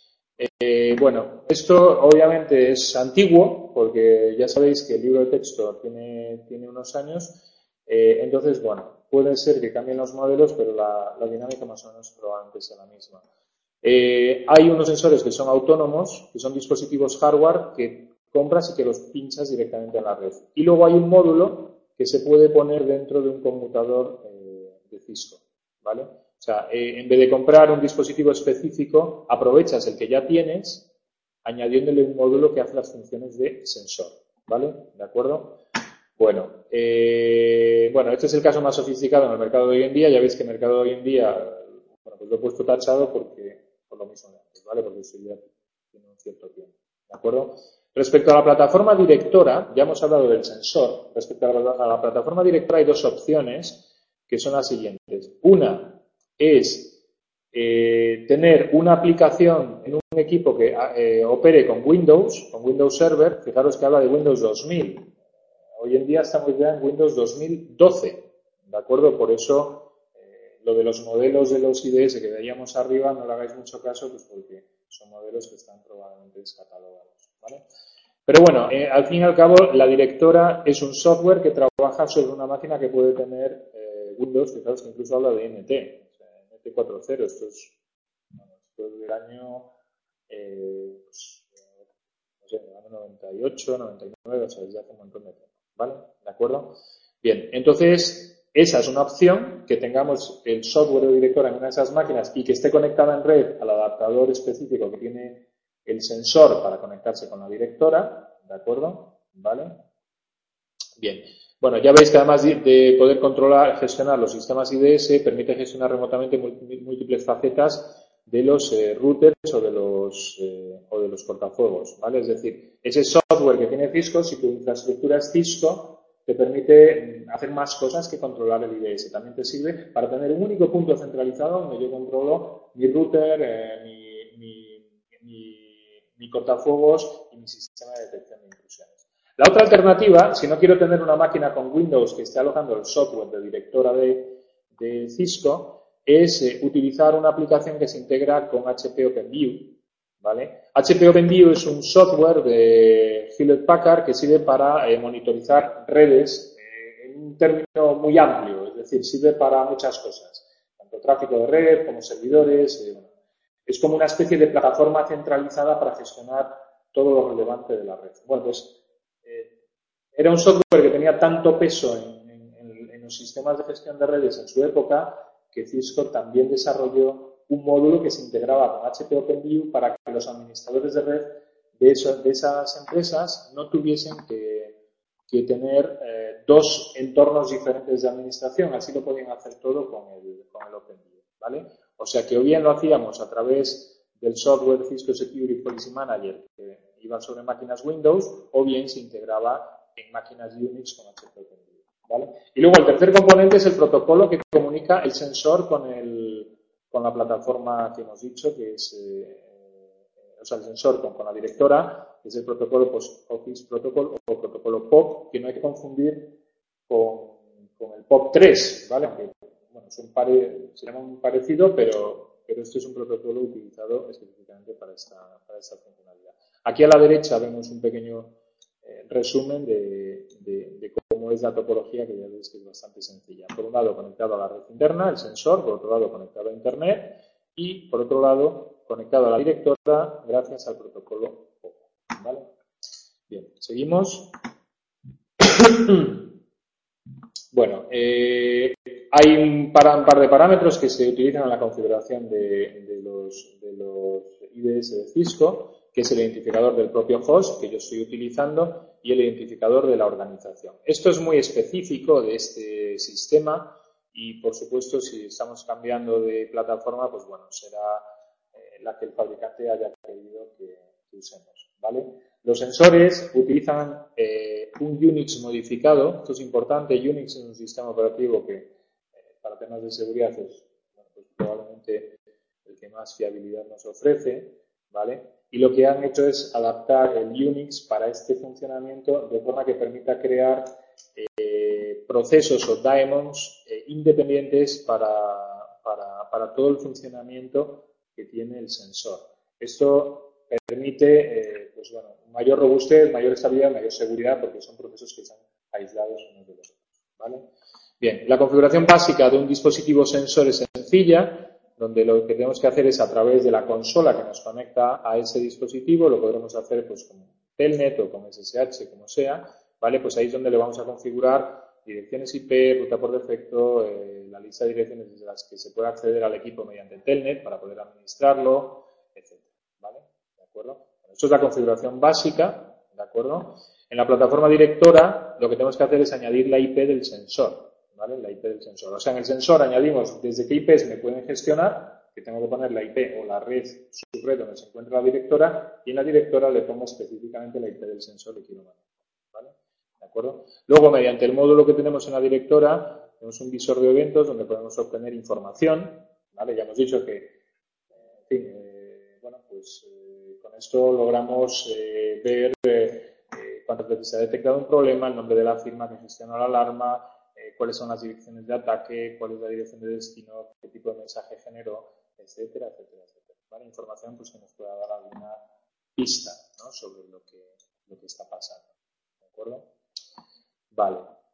Eh, bueno, esto obviamente es antiguo, porque ya sabéis que el libro de texto tiene, tiene unos años, eh, entonces, bueno, puede ser que cambien los modelos, pero la, la dinámica más o menos probablemente sea la misma. Eh, hay unos sensores que son autónomos, que son dispositivos hardware que compras y que los pinchas directamente en la red. Y luego hay un módulo que se puede poner dentro de un conmutador eh, de Cisco, ¿vale? O sea, eh, en vez de comprar un dispositivo específico, aprovechas el que ya tienes, añadiéndole un módulo que hace las funciones de sensor, ¿vale? ¿De acuerdo? Bueno, eh, bueno, este es el caso más sofisticado en el mercado de hoy en día. Ya veis que el mercado de hoy en día, bueno, pues lo he puesto tachado porque, por lo mismo de antes, ¿vale? Porque eso ya tiene un cierto tiempo, ¿de acuerdo? Respecto a la plataforma directora, ya hemos hablado del sensor, respecto a la, a la plataforma directora hay dos opciones que son las siguientes. Una es eh, tener una aplicación en un equipo que eh, opere con Windows, con Windows Server. Fijaros que habla de Windows dos mil. Hoy en día estamos ya en Windows dos mil doce, ¿de acuerdo? Por eso eh, lo de los modelos de los I D S que veíamos arriba no le hagáis mucho caso, pues porque son modelos que están probablemente descatalogados, ¿vale? Pero bueno, eh, al fin y al cabo, la directora es un software que trabaja sobre una máquina que puede tener eh, Windows. Fijaros que incluso habla de N T, o sea, N T cuatro punto cero. Esto es, bueno, esto es del año eh, pues, no sé, del año noventa y ocho, noventa y nueve, o sea, ya hace un montón de tiempo, ¿vale? ¿De acuerdo? Bien, entonces, esa es una opción, que tengamos el software de directora en una de esas máquinas y que esté conectada en red al adaptador específico que tiene el sensor para conectarse con la directora, ¿de acuerdo? ¿Vale? Bien. Bueno, ya veis que además de poder controlar, gestionar los sistemas I D S, permite gestionar remotamente múltiples facetas de los eh, routers o de los, eh, o de los cortafuegos, ¿vale? Es decir, ese software que tiene Cisco, si tu infraestructura es Cisco, te permite hacer más cosas que controlar el I D S. También te sirve para tener un único punto centralizado donde yo controlo mi router, eh, mi, mi, mi mi cortafuegos y mi sistema de detección de intrusiones. La otra alternativa, si no quiero tener una máquina con Windows que esté alojando el software de directora de, de Cisco, es eh, utilizar una aplicación que se integra con H P OpenView, ¿vale? H P OpenView es un software de Hewlett Packard que sirve para eh, monitorizar redes eh, en un término muy amplio, es decir, sirve para muchas cosas, tanto tráfico de red como servidores. Eh, Es como una especie de plataforma centralizada para gestionar todo lo relevante de la red. Bueno, pues eh, era un software que tenía tanto peso en, en, en los sistemas de gestión de redes en su época que Cisco también desarrolló un módulo que se integraba con H P OpenView para que los administradores de red de, eso, de esas empresas no tuviesen que, que tener eh, dos entornos diferentes de administración. Así lo podían hacer todo con el, con el OpenView, ¿vale? O sea que o bien lo hacíamos a través del software Cisco Security Policy Manager que iba sobre máquinas Windows, o bien se integraba en máquinas Unix con H P OpenView, ¿vale? Y luego el tercer componente es el protocolo que comunica el sensor con, el, con la plataforma que hemos dicho, que es eh, o sea, el sensor con, con la directora, que es el protocolo Post Office Protocol o protocolo P O P, que no hay que confundir con, con el P O P tres, ¿vale? Que, bueno, son pare, se llama un parecido, pero, pero esto es un protocolo utilizado específicamente para esta, para esta funcionalidad. Aquí a la derecha vemos un pequeño eh, resumen de, de, de cómo es la topología, que ya veis que es bastante sencilla. Por un lado, conectado a la red interna, el sensor; por otro lado, conectado a Internet; y por otro lado, conectado a la directora gracias al protocolo P O P, ¿vale? Bien, seguimos. Bueno, eh, hay un par, un par de parámetros que se utilizan en la configuración de, de, los, de los I D S de Cisco, que es el identificador del propio host que yo estoy utilizando y el identificador de la organización. Esto es muy específico de este sistema y, por supuesto, si estamos cambiando de plataforma, pues bueno, será eh, la que el fabricante haya querido que, que usemos, ¿vale? Los sensores utilizan eh, un Unix modificado. Esto es importante. Unix es un sistema operativo que eh, para temas de seguridad es, bueno, pues probablemente el que más fiabilidad nos ofrece, ¿vale? Y lo que han hecho es adaptar el Unix para este funcionamiento de forma que permita crear eh, procesos o daemons eh, independientes para, para, para todo el funcionamiento que tiene el sensor. Esto permite eh, pues bueno, mayor robustez, mayor estabilidad, mayor seguridad, porque son procesos que están aislados unos de los otros, ¿vale? Bien, la configuración básica de un dispositivo sensor es sencilla, donde lo que tenemos que hacer es, a través de la consola que nos conecta a ese dispositivo, lo podremos hacer pues con Telnet o con S S H, como sea, ¿vale? Pues ahí es donde le vamos a configurar direcciones I P, ruta por defecto, eh, la lista de direcciones desde las que se puede acceder al equipo mediante Telnet para poder administrarlo, etcétera, ¿vale? ¿De acuerdo? Bueno, esto es la configuración básica, ¿de acuerdo? En la plataforma directora lo que tenemos que hacer es añadir la I P del sensor, ¿vale? La I P del sensor. O sea, en el sensor añadimos desde qué I Ps me pueden gestionar, que tengo que poner la I P o la red, subred donde se encuentra la directora, y en la directora le pongo específicamente la I P del sensor que quiero manejar, ¿vale? ¿De acuerdo? Luego, mediante el módulo que tenemos en la directora, tenemos un visor de eventos donde podemos obtener información, ¿vale? Ya hemos dicho que, en fin, eh, bueno, pues eh, con esto logramos eh, ver eh, cuántas veces se ha detectado un problema, el nombre de la firma que gestiona la alarma, eh, cuáles son las direcciones de ataque, cuál es la dirección de destino, qué tipo de mensaje generó, etcétera, etcétera, etcétera. ¿Vale? Información pues, que nos pueda dar alguna pista, ¿no?, sobre lo que, lo que está pasando. ¿De acuerdo? Vale.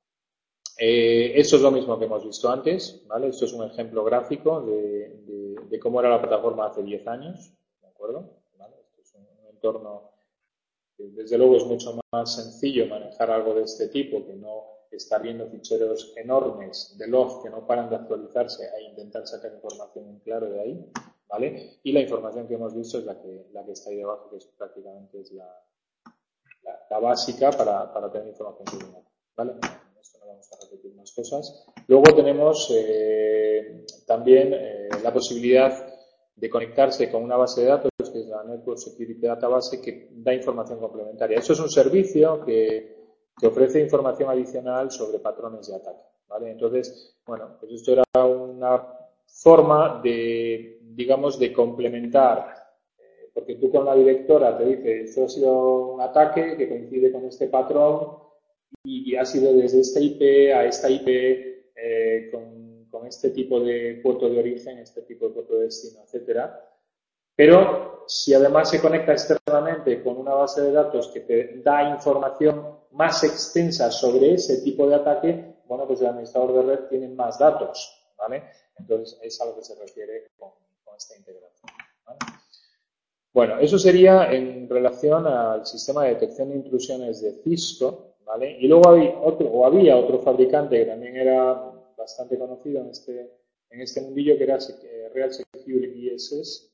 Eh, esto es lo mismo que hemos visto antes, ¿vale? Esto es un ejemplo gráfico de, de, de cómo era la plataforma hace diez años, ¿de acuerdo? ¿Vale? Esto es un, un entorno que, desde luego, es mucho más sencillo manejar algo de este tipo que no estar viendo ficheros enormes de log que no paran de actualizarse e intentar sacar información en claro de ahí, ¿vale? Y la información que hemos visto es la que, la que está ahí debajo, que es prácticamente es la, la, la básica para, para tener información sobre una, ¿vale? Esto no vamos a repetir más cosas. Luego tenemos eh, también eh, la posibilidad de conectarse con una base de datos, que es la Network Security Database, que da información complementaria. Esto es un servicio que, que ofrece información adicional sobre patrones de ataque, ¿vale? Entonces, bueno, pues esto era una forma de, digamos, de complementar, eh, porque tú con la directora te dice, esto ha sido un ataque que coincide con este patrón y ha sido desde esta I P a esta I P eh, con, con este tipo de puerto de origen, este tipo de puerto de destino, etcétera. Pero si además se conecta externamente con una base de datos que te da información más extensa sobre ese tipo de ataque, bueno, pues el administrador de red tiene más datos, ¿vale? Entonces es a lo que se refiere con, con esta integración, ¿vale? Bueno, eso sería en relación al sistema de detección de intrusiones de Cisco, ¿vale? Y luego había otro, o había otro fabricante que también era bastante conocido en este, en este mundillo, que era Real Secure I S S,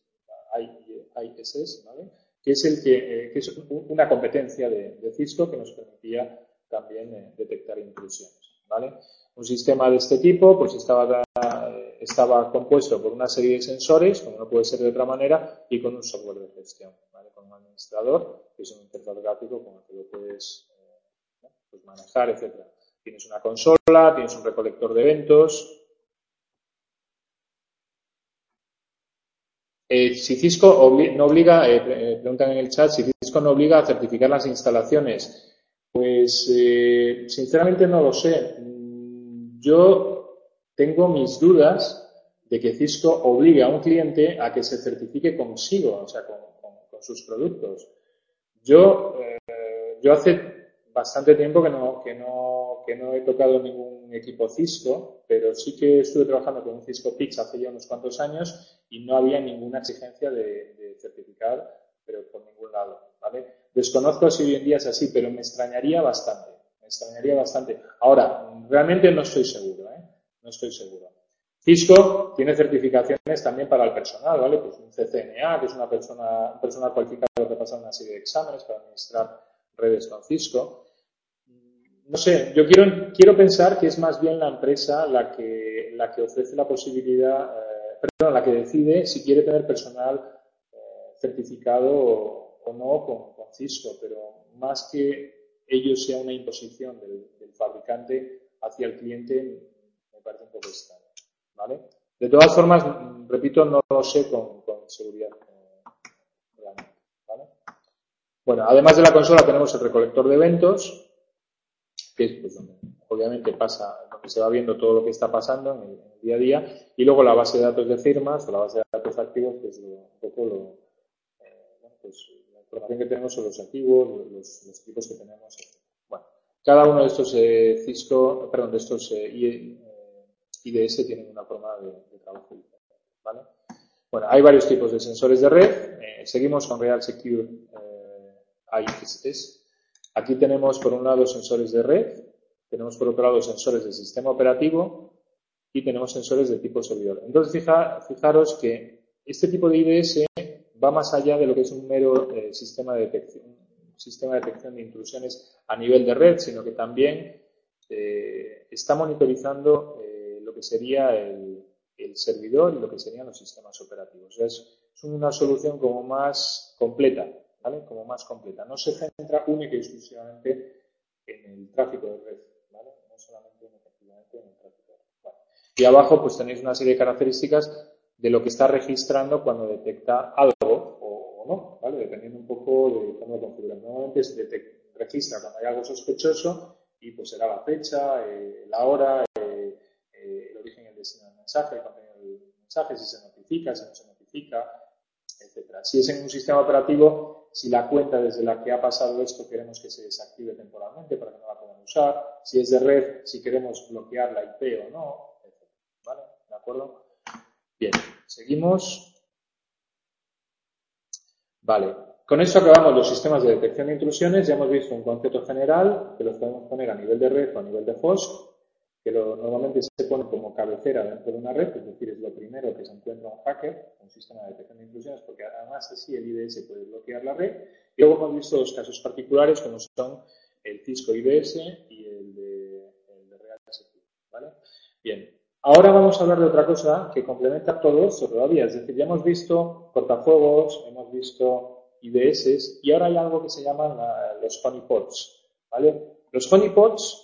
I S S, ¿vale? Que es el que, eh, que es una competencia de, de Cisco que nos permitía también eh, detectar intrusiones, ¿vale? Un sistema de este tipo pues estaba, eh, estaba compuesto por una serie de sensores, como no puede ser de otra manera, y con un software de gestión, ¿vale? Con un administrador, que es un interfaz gráfico con el que lo puedes eh, pues manejar, etcétera. Tienes una consola, tienes un recolector de eventos. Eh, si Cisco obli no obliga, eh, preguntan en el chat, si Cisco no obliga a certificar las instalaciones, pues eh, sinceramente no lo sé. Yo tengo mis dudas de que Cisco obligue a un cliente a que se certifique consigo, o sea, con, con, con sus productos. Yo, eh, yo hace bastante tiempo que no, que, no, que no he tocado ningún equipo Cisco, pero sí que estuve trabajando con un Cisco Pix hace ya unos cuantos años y no había ninguna exigencia de, de certificar, pero por ningún lado, ¿vale? Desconozco si hoy en día es así, pero me extrañaría bastante, me extrañaría bastante. Ahora, realmente no estoy seguro, ¿eh? No estoy seguro. Cisco tiene certificaciones también para el personal, ¿vale? Pues un C C N A, que es una persona, un personal cualificado que pasa una serie de exámenes para administrar redes con Cisco. No sé, yo quiero, quiero pensar que es más bien la empresa la que, la que ofrece la posibilidad, eh, perdón, la que decide si quiere tener personal eh, certificado o, o no con, con Cisco, pero más que ello sea una imposición del, del fabricante hacia el cliente, me parece un poco extraño. ¿Vale? De todas formas, repito, no lo sé con, con seguridad. ¿Vale? Bueno, además de la consola tenemos el recolector de eventos, que es pues, donde obviamente pasa, donde se va viendo todo lo que está pasando en el, en el día a día, y luego la base de datos de firmas o la base de datos activos, que es lo, un poco lo, eh, bueno, pues, la información que tenemos sobre los activos, los, los equipos que tenemos. Bueno, cada uno de estos eh, Cisco, perdón, de estos eh, I D S tienen una forma de, de trabajo diferente, ¿vale? Bueno, hay varios tipos de sensores de red. Eh, seguimos con Real Secure eh, I S S. Aquí tenemos por un lado sensores de red, tenemos por otro lado sensores de sistema operativo y tenemos sensores de tipo servidor. Entonces, fija, fijaros que este tipo de I D S va más allá de lo que es un mero eh, sistema de detección, sistema de detección de intrusiones a nivel de red, sino que también eh, está monitorizando eh, lo que sería el, el servidor y lo que serían los sistemas operativos. O sea, es, es una solución como más completa, ¿vale? Como más completa. No se centra única y exclusivamente en el tráfico de red, ¿vale? No solamente en, efectivamente en el tráfico de red. Vale. Y abajo pues tenéis una serie de características de lo que está registrando cuando detecta algo o, o no, ¿vale? Dependiendo un poco de cómo lo configuran. Normalmente se detecta, registra cuando hay algo sospechoso y pues será la fecha, eh, la hora, eh, eh, el origen y el destino del mensaje, el contenido del mensaje, si se notifica, si no se notifica, etcétera. Si es en un sistema operativo, si la cuenta desde la que ha pasado esto queremos que se desactive temporalmente para que no la puedan usar, si es de red, si queremos bloquear la I P o no, etcétera. ¿Vale? ¿De acuerdo? Bien, seguimos. Vale, con esto acabamos los sistemas de detección de intrusiones. Ya hemos visto un concepto general que los podemos poner a nivel de red o a nivel de host, que lo, normalmente se pone como cabecera dentro de una red, es decir, es lo primero que se encuentra un hacker, un sistema de detección de intrusiones, porque además así el I D S puede bloquear la red. Y luego hemos visto los casos particulares como son el Cisco I D S y el de, el de Real Security, ¿vale? Bien. Ahora vamos a hablar de otra cosa que complementa todo esto todavía. Es decir, ya hemos visto cortafuegos, hemos visto I D S y ahora hay algo que se llaman uh, los honeypots, ¿vale? Los honeypots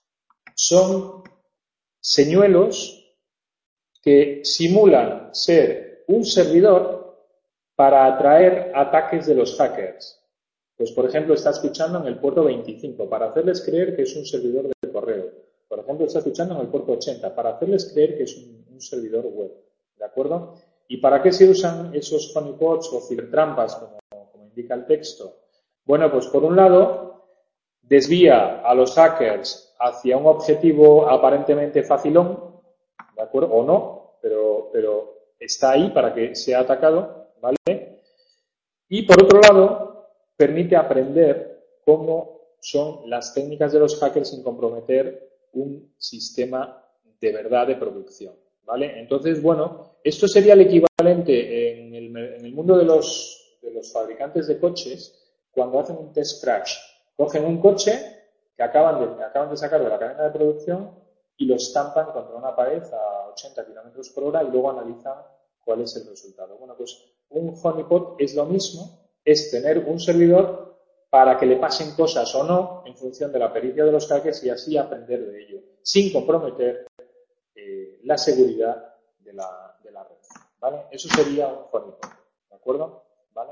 son señuelos que simulan ser un servidor para atraer ataques de los hackers. Pues, por ejemplo, está escuchando en el puerto veinticinco para hacerles creer que es un servidor de correo. Por ejemplo, está escuchando en el puerto ochenta para hacerles creer que es un, un servidor web. ¿De acuerdo? ¿Y para qué se usan esos honeypots o cibertrampas, como, como indica el texto? Bueno, pues por un lado, desvía a los hackers hacia un objetivo aparentemente facilón, ¿de acuerdo? O no, pero, pero está ahí para que sea atacado, ¿vale? Y por otro lado, permite aprender cómo son las técnicas de los hackers sin comprometer un sistema de verdad de producción, ¿vale? Entonces, bueno, esto sería el equivalente en el, en el mundo de los, de los fabricantes de coches cuando hacen un test crash. Cogen un coche que acaban de, acaban de sacar de la cadena de producción y lo estampan contra una pared a ochenta kilómetros por hora y luego analizan cuál es el resultado. Bueno, pues un honeypot es lo mismo, es tener un servidor para que le pasen cosas o no en función de la pericia de los hackers y así aprender de ello, sin comprometer eh, la seguridad de la, de la red, ¿vale? Eso sería un honeypot, ¿de acuerdo? ¿Vale?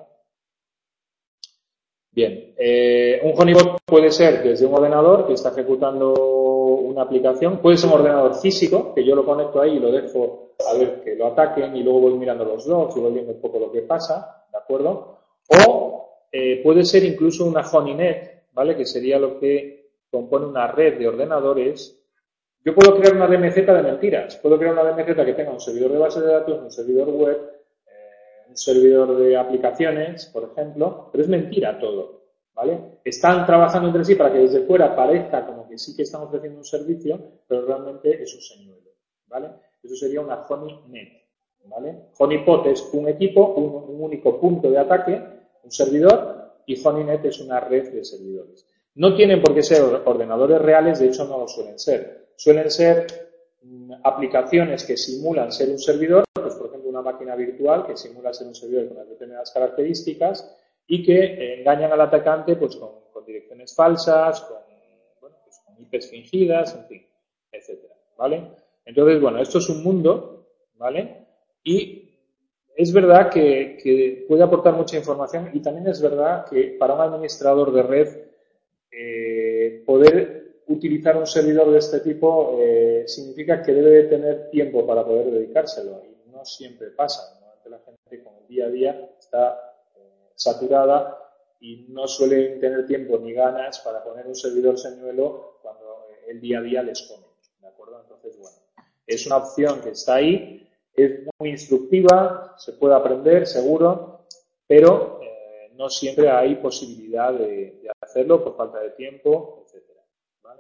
Bien, eh, un honeypot puede ser desde un ordenador que está ejecutando una aplicación, puede ser un ordenador físico, que yo lo conecto ahí y lo dejo a ver que lo ataquen y luego voy mirando los logs y voy viendo un poco lo que pasa, ¿de acuerdo? O eh, puede ser incluso una honeynet, ¿vale? Que sería lo que compone una red de ordenadores. Yo puedo crear una D M Z de mentiras, puedo crear una D M Z que tenga un servidor de base de datos, un servidor web, eh, un servidor de aplicaciones, por ejemplo, pero es mentira todo, ¿vale? Están trabajando entre sí para que desde fuera parezca como que sí que están ofreciendo un servicio, pero realmente es un señuelo, ¿vale? Eso sería una honeynet, ¿vale? Honeypot es un equipo, un, un único punto de ataque, un servidor, y honeynet es una red de servidores. No tienen por qué ser ordenadores reales, de hecho no lo suelen ser. Suelen ser mm, aplicaciones que simulan ser un servidor, pues por ejemplo una máquina virtual que simula ser un servidor con determinadas características y que eh, engañan al atacante pues con, con direcciones falsas, con, bueno, pues, con I Pes fingidas, en fin, etcétera, ¿vale? Entonces, bueno, esto es un mundo, ¿vale? Y es verdad que, que puede aportar mucha información y también es verdad que para un administrador de red eh, poder utilizar un servidor de este tipo eh, significa que debe de tener tiempo para poder dedicárselo y no siempre pasa. Normalmente la gente con el día a día está eh, saturada y no suelen tener tiempo ni ganas para poner un servidor señuelo cuando eh, el día a día les come, ¿de acuerdo? Entonces, bueno, es una opción que está ahí, es muy instructiva, se puede aprender seguro, pero eh, no siempre hay posibilidad de, de hacerlo por falta de tiempo, etcétera, ¿vale?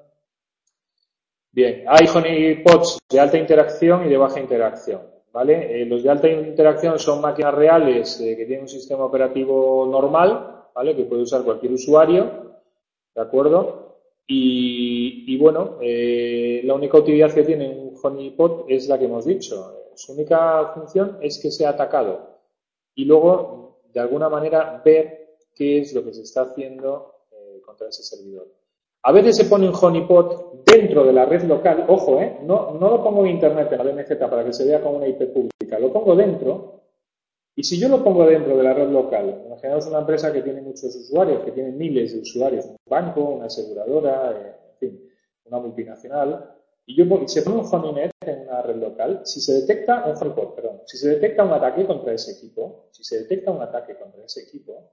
Bien, hay honeypots de alta interacción y de baja interacción, ¿vale? Eh, los de alta interacción son máquinas reales eh, que tienen un sistema operativo normal, ¿vale? Que puede usar cualquier usuario, ¿de acuerdo? Y, y bueno, eh, la única utilidad que tiene un honeypot es la que hemos dicho. su única función es que sea atacado y luego, de alguna manera, ver qué es lo que se está haciendo eh, contra ese servidor. A veces se pone un honeypot dentro de la red local, ojo, eh, no, no lo pongo en internet en la D M Z para que se vea como una I P pública, lo pongo dentro, y si yo lo pongo dentro de la red local, imaginaos una empresa que tiene muchos usuarios, que tiene miles de usuarios, un banco, una aseguradora, eh, en fin, una multinacional, y yo y se pone un honeynet en una red local, si se detecta un honeypot, perdón, si se detecta un ataque contra ese equipo, si se detecta un ataque contra ese equipo,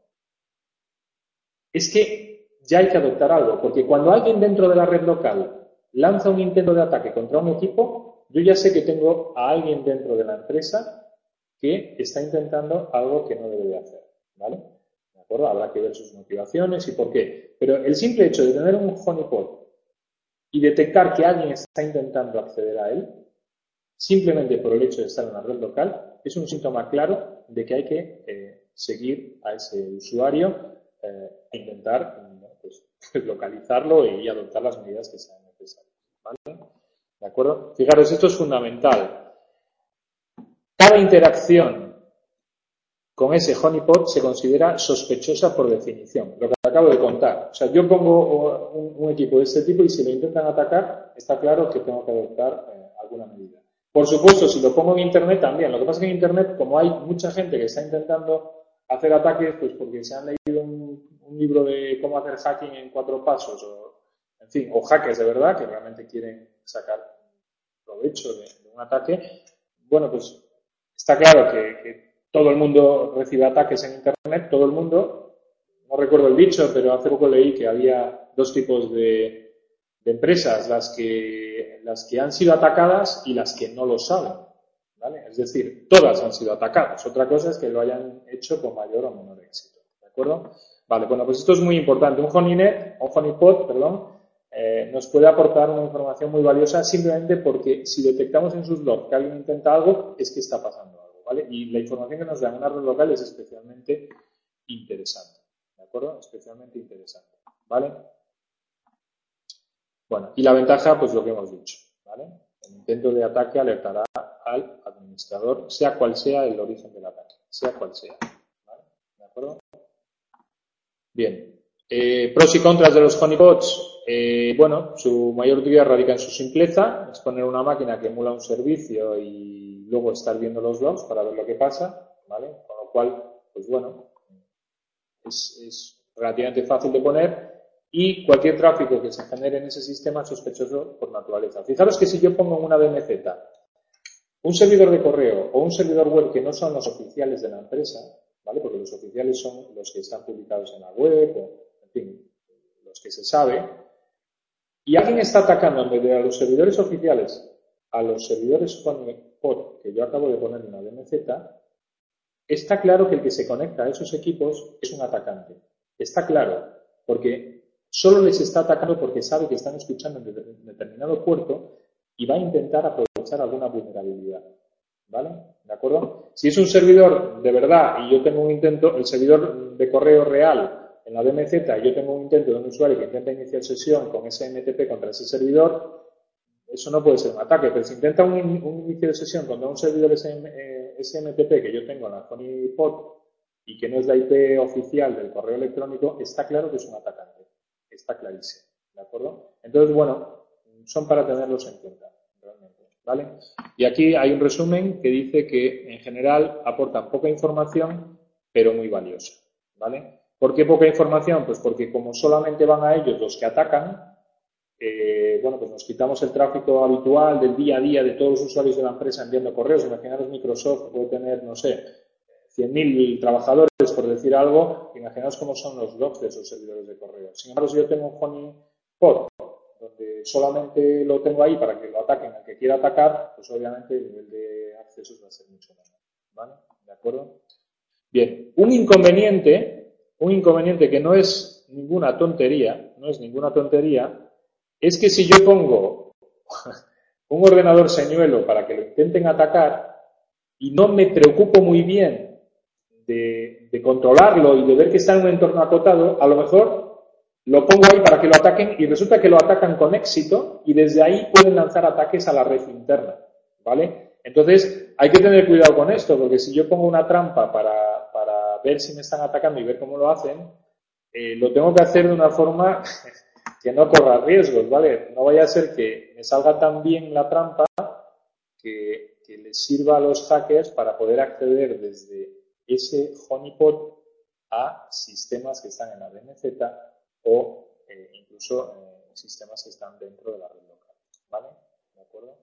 es que ya hay que adoptar algo, porque cuando alguien dentro de la red local lanza un intento de ataque contra un equipo, yo ya sé que tengo a alguien dentro de la empresa que está intentando algo que no debe de hacer, ¿vale? ¿De acuerdo? Habrá que ver sus motivaciones y por qué. Pero el simple hecho de tener un honeypot y detectar que alguien está intentando acceder a él, simplemente por el hecho de estar en la red local, es un síntoma claro de que hay que eh, seguir a ese usuario eh, e intentar ¿no? pues, pues localizarlo y adoptar las medidas que sean necesarias, ¿vale? ¿De acuerdo? Fijaros, esto es fundamental. Cada interacción con ese honeypot se considera sospechosa por definición, lo que acabo de contar. O sea, yo pongo un, un equipo de este tipo y si lo intentan atacar, está claro que tengo que adoptar eh, alguna medida. Por supuesto, si lo pongo en Internet también. Lo que pasa es que en Internet, como hay mucha gente que está intentando hacer ataques, pues porque se han leído un, un libro de cómo hacer hacking en cuatro pasos, o, en fin, o hackers de verdad que realmente quieren sacar provecho de, de un ataque, bueno, pues está claro que, que todo el mundo recibe ataques en Internet, todo el mundo, no recuerdo el dicho, pero hace poco leí que había dos tipos de, de empresas, las que, las que han sido atacadas y las que no lo saben, ¿vale? Es decir, todas han sido atacadas, otra cosa es que lo hayan hecho con mayor o menor éxito, ¿de acuerdo? Vale, bueno, pues esto es muy importante, un honeynet, un honeypot, perdón, Eh, nos puede aportar una información muy valiosa simplemente porque si detectamos en sus logs que alguien intenta algo, es que está pasando algo, ¿vale? Y la información que nos da en una red local es especialmente interesante, ¿de acuerdo? Especialmente interesante, ¿vale? Bueno, y la ventaja, pues lo que hemos dicho, ¿vale? El intento de ataque alertará al administrador, sea cual sea el origen del ataque, sea cual sea, ¿vale? ¿De acuerdo? Bien. Eh, pros y contras de los honeypots. Eh, bueno, su mayor utilidad radica en su simpleza, es poner una máquina que emula un servicio y luego estar viendo los logs para ver lo que pasa, ¿vale? Con lo cual, pues bueno, es, es relativamente fácil de poner y cualquier tráfico que se genere en ese sistema es sospechoso por naturaleza. Fijaros que si yo pongo en una D M Z un servidor de correo o un servidor web que no son los oficiales de la empresa, ¿vale? Porque los oficiales son los que están publicados en la web o, en fin, los que se sabe, y alguien está atacando en vez de a los servidores oficiales a los servidores honeypot que yo acabo de poner en la D M Z, está claro que el que se conecta a esos equipos es un atacante. Está claro, porque solo les está atacando porque sabe que están escuchando en determinado puerto y va a intentar aprovechar alguna vulnerabilidad, ¿vale? ¿De acuerdo? Si es un servidor de verdad y yo tengo un intento, el servidor de correo real en la D M Z y yo tengo un intento de un usuario que intenta iniciar sesión con ese M T P contra ese servidor, eso no puede ser un ataque, pero si intenta un, un inicio de sesión contra un servidor S M T P que yo tengo en la honeypot y que no es la I P oficial del correo electrónico, está claro que es un atacante, está clarísimo, ¿de acuerdo? Entonces, bueno, son para tenerlos en cuenta, realmente, ¿vale? Y aquí hay un resumen que dice que en general aportan poca información, pero muy valiosa, ¿vale? ¿Por qué poca información? Pues porque como solamente van a ellos los que atacan, eh, bueno, pues nos quitamos el tráfico habitual del día a día de todos los usuarios de la empresa enviando correos. Imaginaros Microsoft puede tener, no sé, cien mil trabajadores, por decir algo. Imaginaos cómo son los logs de esos servidores de correo. Sin embargo, si yo tengo un honeypot donde solamente lo tengo ahí para que lo ataquen al que quiera atacar, pues obviamente el nivel de accesos va a ser mucho menor, ¿vale? ¿De acuerdo? Bien, un inconveniente, un inconveniente que no es ninguna tontería, no es ninguna tontería, es que si yo pongo un ordenador señuelo para que lo intenten atacar y no me preocupo muy bien de, de controlarlo y de ver que está en un entorno acotado, a lo mejor lo pongo ahí para que lo ataquen y resulta que lo atacan con éxito y desde ahí pueden lanzar ataques a la red interna, ¿vale? Entonces, hay que tener cuidado con esto, porque si yo pongo una trampa para, para ver si me están atacando y ver cómo lo hacen, eh, lo tengo que hacer de una forma que no corra riesgos, ¿vale? No vaya a ser que me salga tan bien la trampa que, que les sirva a los hackers para poder acceder desde ese honeypot a sistemas que están en la D M Z o eh, incluso eh, sistemas que están dentro de la red local, ¿vale? ¿De acuerdo?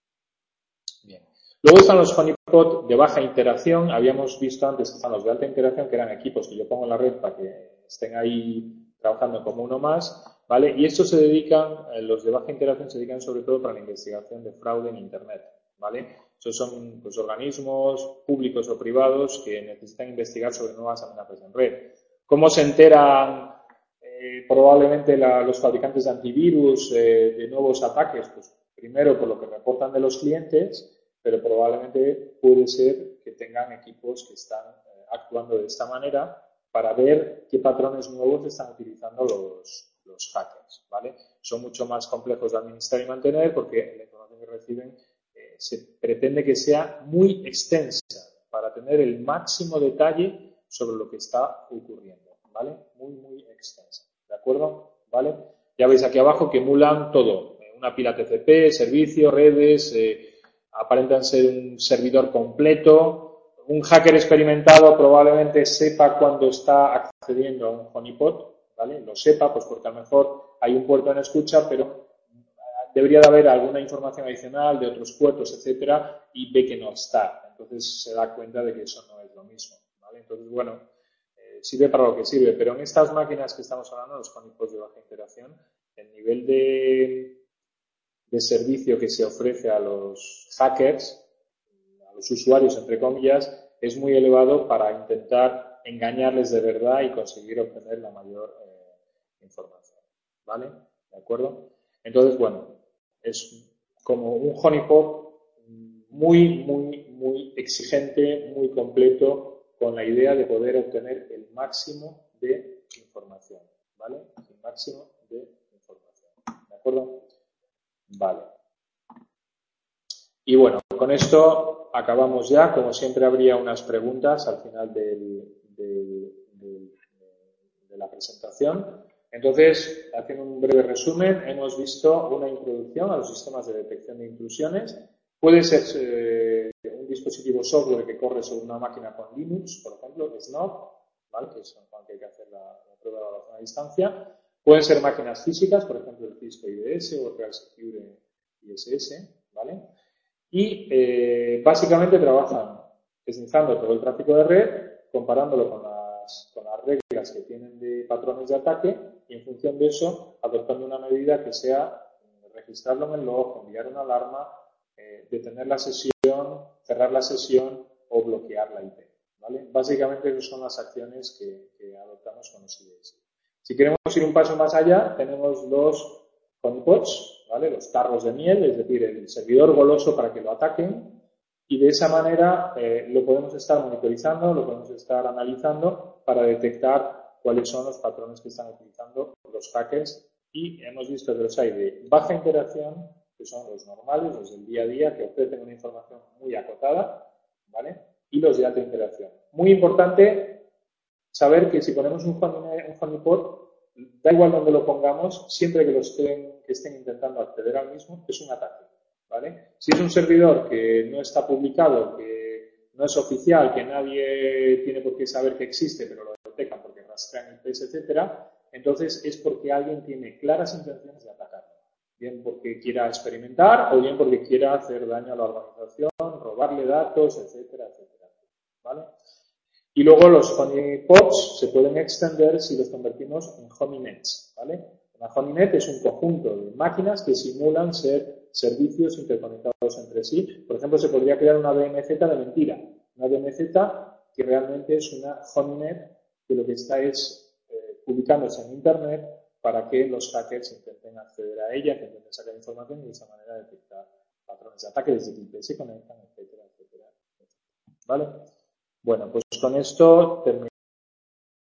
Bien. Luego están los honeypot de baja interacción. Habíamos visto antes que están los de alta interacción, que eran equipos que yo pongo en la red para que estén ahí trabajando como uno más, ¿vale? Y estos se dedican, eh, los de baja interacción se dedican sobre todo para la investigación de fraude en Internet, ¿vale? Esos son pues, organismos públicos o privados que necesitan investigar sobre nuevas amenazas en red. ¿Cómo se enteran eh, probablemente la, los fabricantes de antivirus eh, de nuevos ataques? Pues primero por lo que reportan de los clientes, pero probablemente puede ser que tengan equipos que están eh, actuando de esta manera para ver qué patrones nuevos están utilizando los, los hackers, ¿vale? Son mucho más complejos de administrar y mantener porque la información que reciben eh, se pretende que sea muy extensa para tener el máximo detalle sobre lo que está ocurriendo, ¿vale? Muy, muy extensa, ¿de acuerdo? ¿Vale? Ya veis aquí abajo que emulan todo, eh, una pila T C P, servicios, redes, eh, aparentan ser un servidor completo. Un hacker experimentado probablemente sepa cuando está accediendo a un honeypot, ¿vale? Lo sepa, pues porque a lo mejor hay un puerto en escucha, pero debería de haber alguna información adicional de otros puertos, etcétera, y ve que no está. Entonces se da cuenta de que eso no es lo mismo, ¿vale? Entonces, bueno, eh, sirve para lo que sirve, pero en estas máquinas que estamos hablando, los honeypots de baja interacción, el nivel de, de servicio que se ofrece a los hackers, los usuarios, entre comillas, es muy elevado para intentar engañarles de verdad y conseguir obtener la mayor eh, información, ¿vale? ¿De acuerdo? Entonces, bueno, es como un honeypot muy, muy, muy exigente, muy completo, con la idea de poder obtener el máximo de información, ¿vale? El máximo de información, ¿de acuerdo? Vale. Y bueno, con esto acabamos ya. Como siempre habría unas preguntas al final del, del, del, de la presentación. Entonces, haciendo un breve resumen, hemos visto una introducción a los sistemas de detección de intrusiones. Puede ser eh, un dispositivo software que corre sobre una máquina con Linux, por ejemplo, S N O P, ¿vale? Que es cuando hay que hacer la, la prueba de evaluación a distancia. Pueden ser máquinas físicas, por ejemplo, el Cisco I D S o el Real Secure I S S, ¿vale? Y eh, básicamente trabajan esnifando todo el tráfico de red, comparándolo con las, con las reglas que tienen de patrones de ataque y en función de eso adoptando una medida que sea registrarlo en el log, enviar una alarma, eh, detener la sesión, cerrar la sesión o bloquear la I P, ¿vale? Básicamente esas son las acciones que, que adoptamos con los I D S. Si queremos ir un paso más allá, tenemos los honeypots, ¿vale? Los tarros de miel, es decir, el servidor goloso para que lo ataquen, y de esa manera eh, lo podemos estar monitorizando, lo podemos estar analizando para detectar cuáles son los patrones que están utilizando los hackers, y hemos visto que los hay de baja interacción, que son los normales, los del día a día, que ofrecen una información muy acotada, ¿vale? Y los de alta interacción. Muy importante saber que si ponemos un honeypot, da igual donde lo pongamos, siempre que lo estén, que estén intentando acceder al mismo, es un ataque, ¿vale? Si es un servidor que no está publicado, que no es oficial, que nadie tiene por qué saber que existe, pero lo detectan porque rastrean I Ps, etcétera, entonces es porque alguien tiene claras intenciones de atacarlo. Bien porque quiera experimentar o bien porque quiera hacer daño a la organización, robarle datos, etcétera, etcétera, ¿vale? Y luego los honeypots se pueden extender si los convertimos en honeynets, ¿vale? Una honeynet es un conjunto de máquinas que simulan ser servicios interconectados entre sí. Por ejemplo, se podría crear una D M Z de mentira. Una D M Z que realmente es una honeynet que lo que está es eh, publicándose en Internet para que los hackers intenten acceder a ella, que intenten sacar información y de esa manera detectar patrones de ataque desde que I P se conectan, etcétera, etcétera, etcétera. ¿Vale? Bueno, pues con esto terminamos.